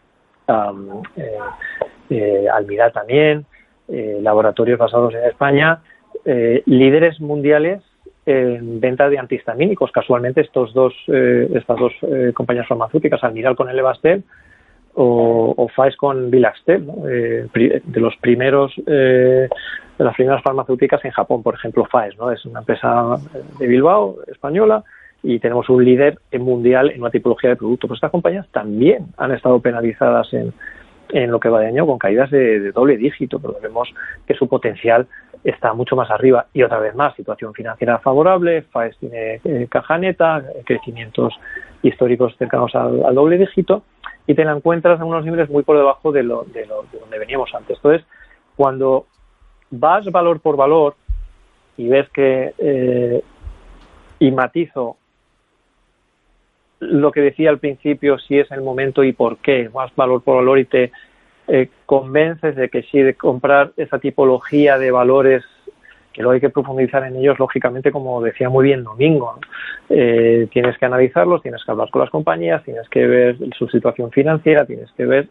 Almirall también, laboratorios basados en España, líderes mundiales en venta de antihistamínicos. Casualmente estas dos compañías farmacéuticas, Almirall con el Levastel o FAES con Bilaxtel, ¿no? De las primeras farmacéuticas en Japón, por ejemplo, FAES, ¿no? Es una empresa de Bilbao, española, y tenemos un líder mundial en una tipología de producto. Pues estas compañías también han estado penalizadas en lo que va de año con caídas de doble dígito, pero vemos que su potencial está mucho más arriba. Y otra vez más, situación financiera favorable, FAES tiene caja neta, crecimientos históricos cercanos al doble dígito, y te la encuentras en unos niveles muy por debajo de donde veníamos antes. Entonces, cuando vas valor por valor y ves que y matizo lo que decía al principio, si es el momento y por qué, vas valor por valor y te convences de que sí, de comprar esa tipología de valores que luego hay que profundizar en ellos, lógicamente, como decía muy bien Domingo, ¿no? Tienes que analizarlos, tienes que hablar con las compañías, tienes que ver su situación financiera, tienes que ver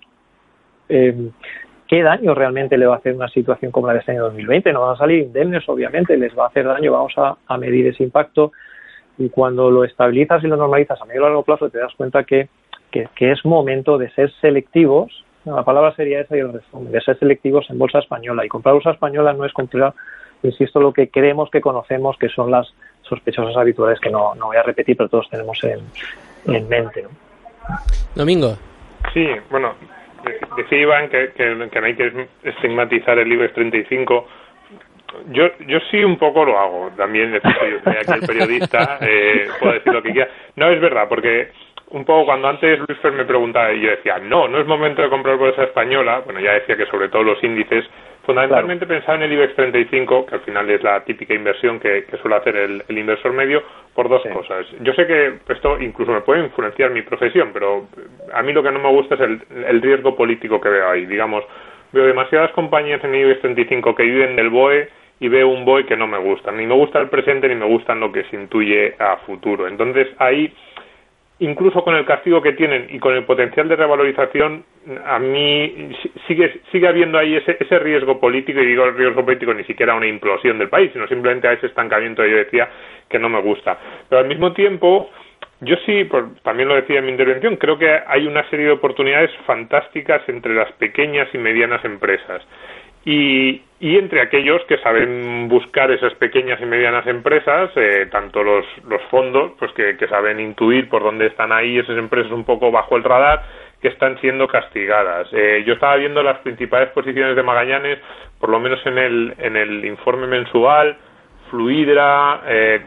qué daño realmente le va a hacer una situación como la de este año 2020. No van a salir indemnes, obviamente, les va a hacer daño, vamos a medir ese impacto, y cuando lo estabilizas y lo normalizas a medio y largo plazo te das cuenta que es momento de ser selectivos. La palabra sería esa y el resumen, de ser selectivos en bolsa española, y comprar bolsa española no es comprar, insisto, lo que creemos que conocemos, que son las sospechosas habituales, que no voy a repetir, pero todos tenemos en mente, ¿no? Domingo. Sí, bueno, decía Iván que no hay que estigmatizar el IBEX 35. Yo sí un poco lo hago, también yo soy aquí el periodista, puedo decir lo que quiera. No, es verdad, porque un poco cuando antes Luis Fer me preguntaba y yo decía, no es momento de comprar bolsa española, bueno, ya decía que sobre todo los índices, fundamentalmente pensaba en el IBEX 35, que al final es la típica inversión que suele hacer el inversor medio, por dos cosas. Yo sé que esto incluso me puede influenciar mi profesión, pero a mí lo que no me gusta es el riesgo político que veo ahí. Digamos, veo demasiadas compañías en el IBEX 35 que viven del BOE, y veo un BOE que no me gusta. Ni me gusta el presente, ni me gusta lo que se intuye a futuro. Entonces, ahí, incluso con el castigo que tienen y con el potencial de revalorización, a mí sigue habiendo ahí ese riesgo político, y digo el riesgo político ni siquiera una implosión del país, sino simplemente a ese estancamiento que yo decía que no me gusta. Pero al mismo tiempo, yo sí, también lo decía en mi intervención, creo que hay una serie de oportunidades fantásticas entre las pequeñas y medianas empresas. Y entre aquellos que saben buscar esas pequeñas y medianas empresas, tanto los fondos, pues que saben intuir por dónde están ahí esas empresas un poco bajo el radar, que están siendo castigadas. Yo estaba viendo las principales posiciones de Magallanes, por lo menos en el informe mensual, Fluidra,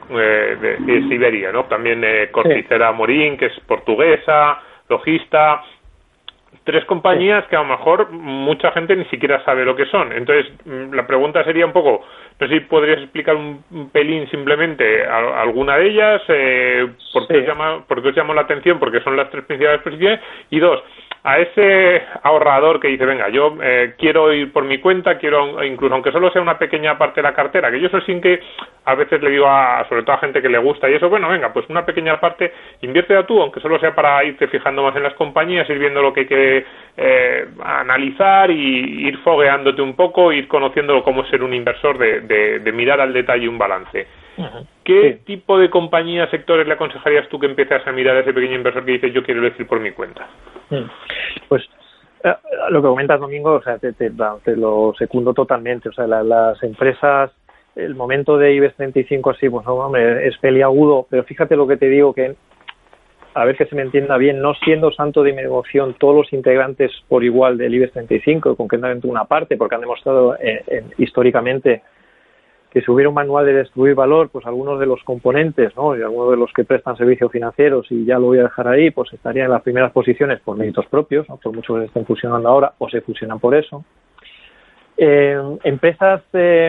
de Siberia, ¿no? También Corticera Morín, que es portuguesa, Logista. 3 compañías que a lo mejor mucha gente ni siquiera sabe lo que son. Entonces, la pregunta sería un poco, no sé si podrías explicar un pelín simplemente alguna de ellas, ¿por qué os llamó la atención? Porque son las 3 principales posiciones. Y 2, a ese ahorrador que dice, venga, yo quiero ir por mi cuenta, quiero, incluso aunque solo sea una pequeña parte de la cartera, que yo eso sí que a veces le digo sobre todo a gente que le gusta y eso, bueno, venga, pues una pequeña parte, inviértela tú, aunque solo sea para irte fijando más en las compañías, ir viendo lo que hay que analizar y ir fogueándote un poco, ir conociendo cómo es ser un inversor, de mirar al detalle un balance. Uh-huh. ¿Qué tipo de compañías, sectores le aconsejarías tú que empieces a mirar a ese pequeño inversor que dice yo quiero elegir por mi cuenta? Pues lo que comentas, Domingo, o sea, te lo secundo totalmente. O sea, las empresas, el momento de IBEX 35 así, pues no, hombre, es peliagudo, pero fíjate lo que te digo, que a ver que se me entienda bien, no siendo santo de mi devoción todos los integrantes por igual del IBEX 35, concretamente una parte, porque han demostrado históricamente que si hubiera un manual de destruir valor, pues algunos de los componentes, ¿no?, y algunos de los que prestan servicios financieros, y ya lo voy a dejar ahí, pues estarían en las primeras posiciones por méritos propios, ¿no?, por mucho que se estén fusionando ahora, o se fusionan por eso. Empresas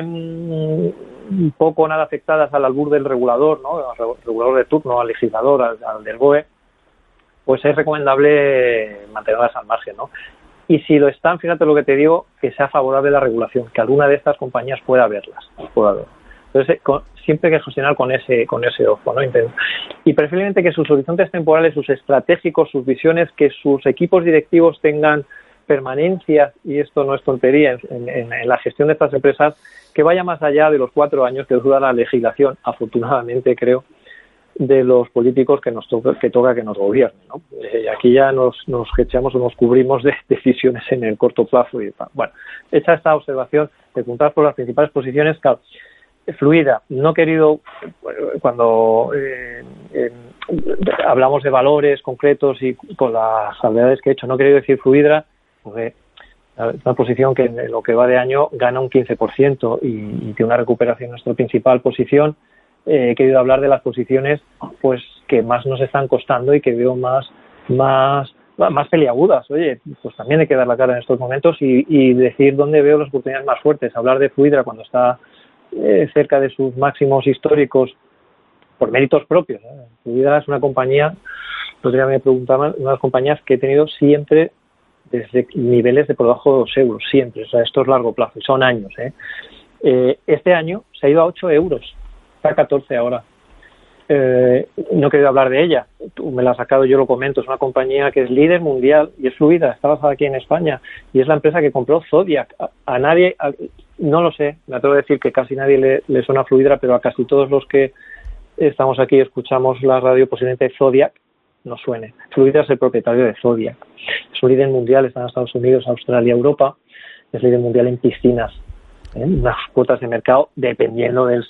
un poco nada afectadas al albur del regulador, ¿no?, al regulador de turno, al legislador, al del BOE, pues es recomendable mantenerlas al margen, ¿no? Y si lo están, fíjate lo que te digo, que sea favorable la regulación, que alguna de estas compañías pueda verlas. Entonces, siempre hay que gestionar con ese ojo, ¿no? Y preferiblemente que sus horizontes temporales, sus estratégicos, sus visiones, que sus equipos directivos tengan permanencia, y esto no es tontería, en la gestión de estas empresas, que vaya más allá de los 4 años que dura la legislación, afortunadamente creo, de los políticos que toca que nos gobiernen, ¿no? Aquí ya nos echamos o nos cubrimos de decisiones en el corto plazo. Y bueno, hecha esta observación, de preguntar por las principales posiciones, claro, Fluidra, no he querido, cuando hablamos de valores concretos y con las salvedades que he hecho, no he querido decir Fluidra, porque es una posición que en lo que va de año gana un 15% y tiene una recuperación en nuestra principal posición. He querido hablar de las posiciones pues que más nos están costando y que veo más peliagudas. Oye, pues también hay que dar la cara en estos momentos y decir dónde veo las oportunidades más fuertes. Hablar de Fluidra cuando está cerca de sus máximos históricos por méritos propios. Fluidra es una compañía, el otro día me preguntaban, una de las compañías que he tenido siempre desde niveles de por debajo de 2 euros, siempre. O sea, esto es largo plazo y son años, Este año se ha ido a 8 euros, está a 14 ahora. No he querido hablar de ella, tú me la has sacado, yo lo comento. Es una compañía que es líder mundial y es fluida, está basada aquí en España y es la empresa que compró Zodiac. A nadie, no lo sé, me atrevo a decir que casi nadie le suena Fluidra, pero a casi todos los que estamos aquí y escuchamos la radio, posiblemente Zodiac nos suene. Fluidra es el propietario de Zodiac, es un líder mundial, está en Estados Unidos, Australia, Europa, es líder mundial en piscinas. Unas cuotas de mercado, dependiendo del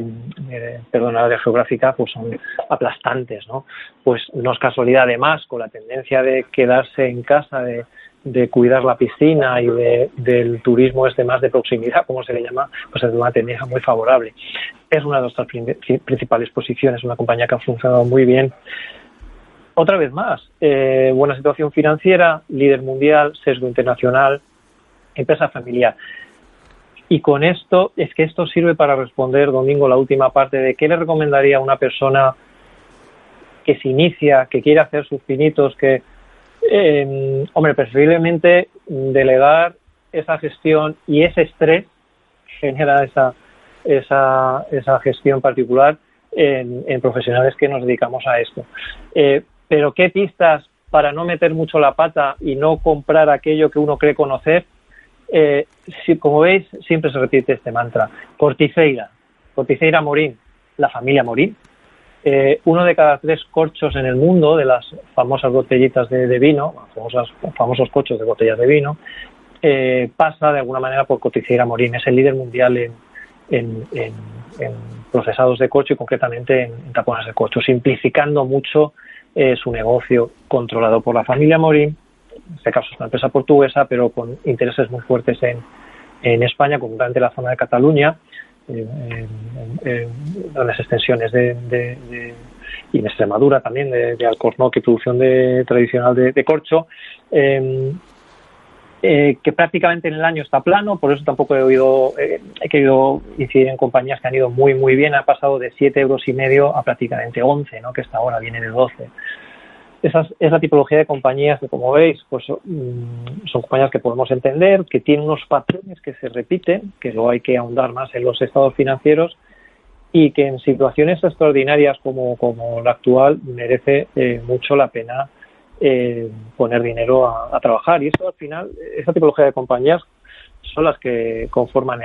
área geográfica, pues son aplastantes, ¿no? Pues no es casualidad, además, con la tendencia de quedarse en casa, de cuidar la piscina y del turismo más de proximidad, como se le llama, pues es una tendencia muy favorable. Es una de nuestras principales posiciones, una compañía que ha funcionado muy bien. Otra vez más, buena situación financiera, líder mundial, sesgo internacional, empresa familiar. Y con esto, es que esto sirve para responder, Domingo, la última parte de qué le recomendaría a una persona que se inicia, que quiere hacer sus pinitos, que, preferiblemente delegar esa gestión y ese estrés genera esa gestión particular en profesionales que nos dedicamos a esto. Pero ¿qué pistas para no meter mucho la pata y no comprar aquello que uno cree conocer? Como veis, siempre se repite este mantra. Corticeira Morín, la familia Morín. 1 de cada 3 corchos en el mundo de las famosas botellitas de vino, famosos corchos de botellas de vino, pasa de alguna manera por Corticeira Morín. Es el líder mundial en procesados de corcho y concretamente en tapones de corcho, simplificando mucho su negocio, controlado por la familia Morín. En este caso es una empresa portuguesa, pero con intereses muy fuertes en España, concretamente en la zona de Cataluña, en las extensiones y en Extremadura también, de Alcornoque y producción tradicional de corcho, que prácticamente en el año está plano. Por eso tampoco he querido incidir en compañías que han ido muy muy bien. Ha pasado de 7,5 euros a prácticamente 11, ¿no? Que esta ahora viene de 12. Esa es la tipología de compañías que, como veis, pues son compañías que podemos entender, que tienen unos patrones que se repiten, que luego hay que ahondar más en los estados financieros, y que en situaciones extraordinarias como la actual merece mucho la pena poner dinero a trabajar. Y eso, al final, esa tipología de compañías son las que conforman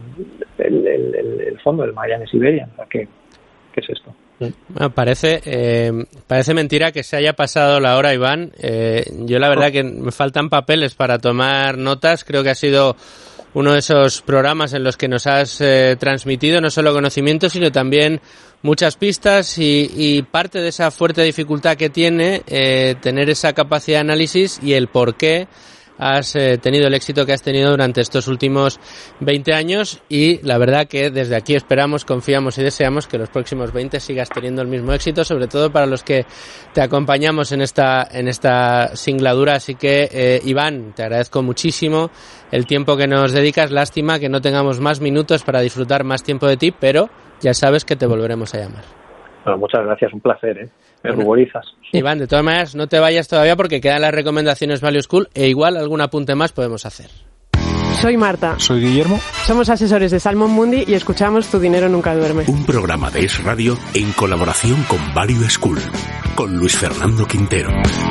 el fondo del Magallanes Iberian. O sea, ¿qué es esto? Bueno, parece mentira que se haya pasado la hora, Iván. Yo la verdad que me faltan papeles para tomar notas. Creo que ha sido uno de esos programas en los que nos has transmitido no solo conocimiento, sino también muchas pistas y parte de esa fuerte dificultad que tiene tener esa capacidad de análisis y el por qué has tenido el éxito que has tenido durante estos últimos 20 años, y la verdad que desde aquí esperamos, confiamos y deseamos que los próximos 20 sigas teniendo el mismo éxito, sobre todo para los que te acompañamos en esta singladura. Así que Iván, te agradezco muchísimo el tiempo que nos dedicas. Lástima que no tengamos más minutos para disfrutar más tiempo de ti, pero ya sabes que te volveremos a llamar. Bueno, muchas gracias, un placer, me ruborizas. Iván, de todas maneras, no te vayas todavía porque quedan las recomendaciones Value School e igual algún apunte más podemos hacer. Soy Marta. Soy Guillermo. Somos asesores de Salmon Mundi y escuchamos Tu Dinero Nunca Duerme. Un programa de Es Radio en colaboración con Value School, con Luis Fernando Quintero.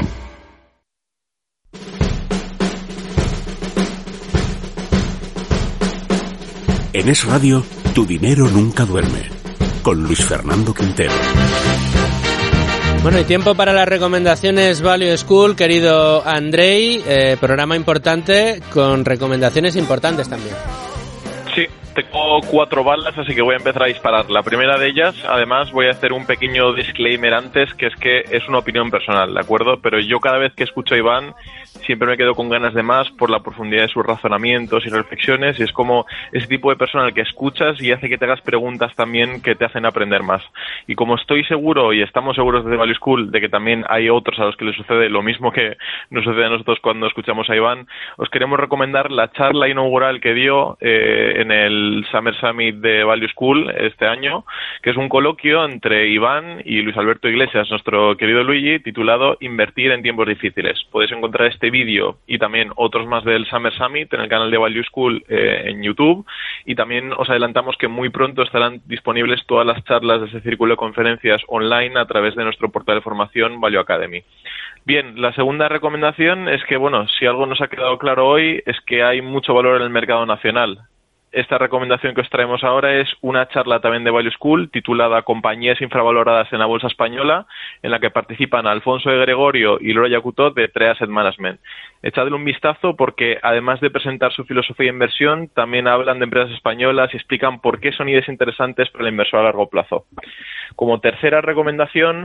En Es Radio, Tu Dinero Nunca Duerme, con Luis Fernando Quintero. Bueno, y tiempo para las recomendaciones Value School, querido Andrei, programa importante con recomendaciones importantes también. Sí, tengo 4 balas, así que voy a empezar a disparar. La primera de ellas, además, voy a hacer un pequeño disclaimer antes, que es que es una opinión personal, ¿de acuerdo? Pero yo cada vez que escucho a Iván siempre me quedo con ganas de más por la profundidad de sus razonamientos y reflexiones, y es como ese tipo de persona al que escuchas y hace que te hagas preguntas también que te hacen aprender más. Y como estoy seguro y estamos seguros desde Value School de que también hay otros a los que les sucede lo mismo que nos sucede a nosotros cuando escuchamos a Iván, os queremos recomendar la charla inaugural que dio en el el Summer Summit de Value School este año, que es un coloquio entre Iván y Luis Alberto Iglesias, nuestro querido Luigi, titulado Invertir en tiempos difíciles. Podéis encontrar este vídeo y también otros más del Summer Summit en el canal de Value School en YouTube, y también os adelantamos que muy pronto estarán disponibles todas las charlas de ese círculo de conferencias online a través de nuestro portal de formación Value Academy. Bien, la segunda recomendación es que, bueno, si algo nos ha quedado claro hoy es que hay mucho valor en el mercado nacional. Esta recomendación que os traemos ahora es una charla también de Value School titulada Compañías infravaloradas en la Bolsa Española, en la que participan Alfonso de Gregorio y Laura Yacutot de Trade Asset Management. Echadle un vistazo porque, además de presentar su filosofía de inversión, también hablan de empresas españolas y explican por qué son ideas interesantes para el inversor a largo plazo. Como tercera recomendación,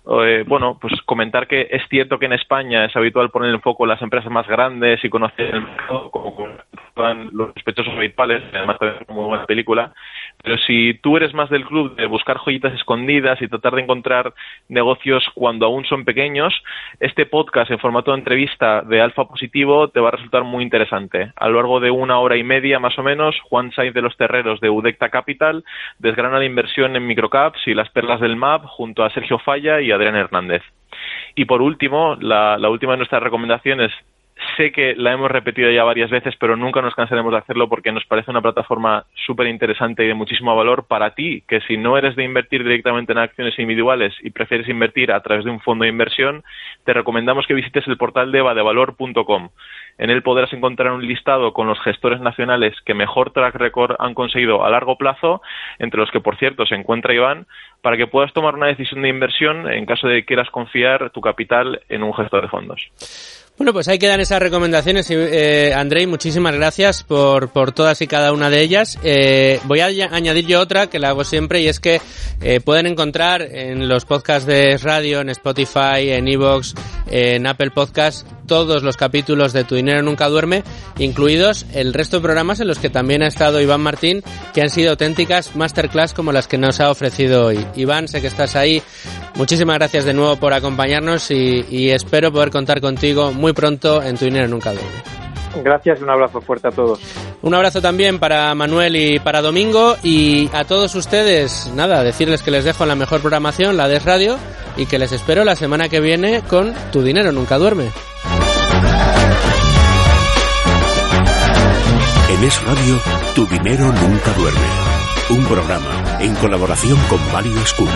pues comentar que es cierto que en España es habitual poner en foco las empresas más grandes y conocer el mercado, como Los sospechosos habituales, además también es una muy buena película, pero si tú eres más del club de buscar joyitas escondidas y tratar de encontrar negocios cuando aún son pequeños, este podcast en formato de entrevista de Alfa Positivo te va a resultar muy interesante. A lo largo de 1 hora y media más o menos, Juan Saiz de los Terreros de Udecta Capital desgrana la inversión en microcaps y las perlas del MAP junto a Sergio Falla y Adrián Hernández. Y por último, la última de nuestras recomendaciones, sé que la hemos repetido ya varias veces, pero nunca nos cansaremos de hacerlo porque nos parece una plataforma súper interesante y de muchísimo valor para ti, que si no eres de invertir directamente en acciones individuales y prefieres invertir a través de un fondo de inversión, te recomendamos que visites el portal de evadevalor.com. En él podrás encontrar un listado con los gestores nacionales que mejor track record han conseguido a largo plazo, entre los que, por cierto, se encuentra Iván, para que puedas tomar una decisión de inversión en caso de que quieras confiar tu capital en un gestor de fondos. Bueno, pues ahí quedan esas recomendaciones. Andrei, muchísimas gracias por todas y cada una de ellas. Voy a añadir yo otra que la hago siempre, y es que pueden encontrar en los podcasts de radio, en Spotify, en iVoox, en Apple Podcasts, todos los capítulos de Tu Dinero Nunca Duerme, incluidos el resto de programas en los que también ha estado Iván Martín, que han sido auténticas masterclass como las que nos ha ofrecido hoy. Iván, sé que estás ahí. Muchísimas gracias de nuevo por acompañarnos y espero poder contar contigo muy pronto en Tu Dinero Nunca Duerme. Gracias y un abrazo fuerte a todos. Un abrazo también para Manuel y para Domingo, y a todos ustedes, nada, decirles que les dejo la mejor programación, la de Radio, y que les espero la semana que viene con Tu Dinero Nunca Duerme. En Es Radio, Tu Dinero Nunca Duerme. Un programa en colaboración con Value School.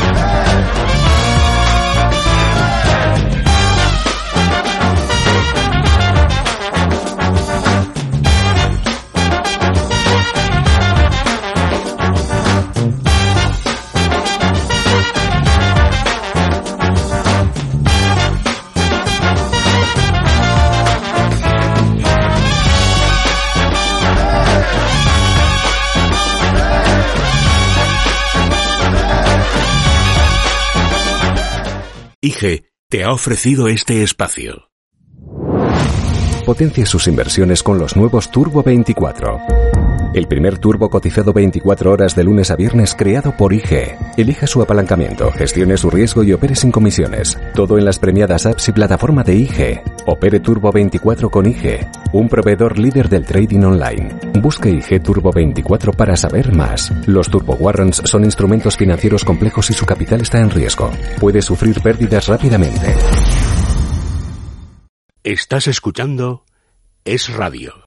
IG te ha ofrecido este espacio. Potencia sus inversiones con los nuevos Turbo 24. El primer turbo cotizado 24 horas de lunes a viernes creado por IG. Elija su apalancamiento, gestione su riesgo y opere sin comisiones. Todo en las premiadas apps y plataforma de IG. Opere Turbo 24 con IG, un proveedor líder del trading online. Busque IG Turbo 24 para saber más. Los Turbo Warrants son instrumentos financieros complejos y su capital está en riesgo. Puede sufrir pérdidas rápidamente. Estás escuchando Es Radio.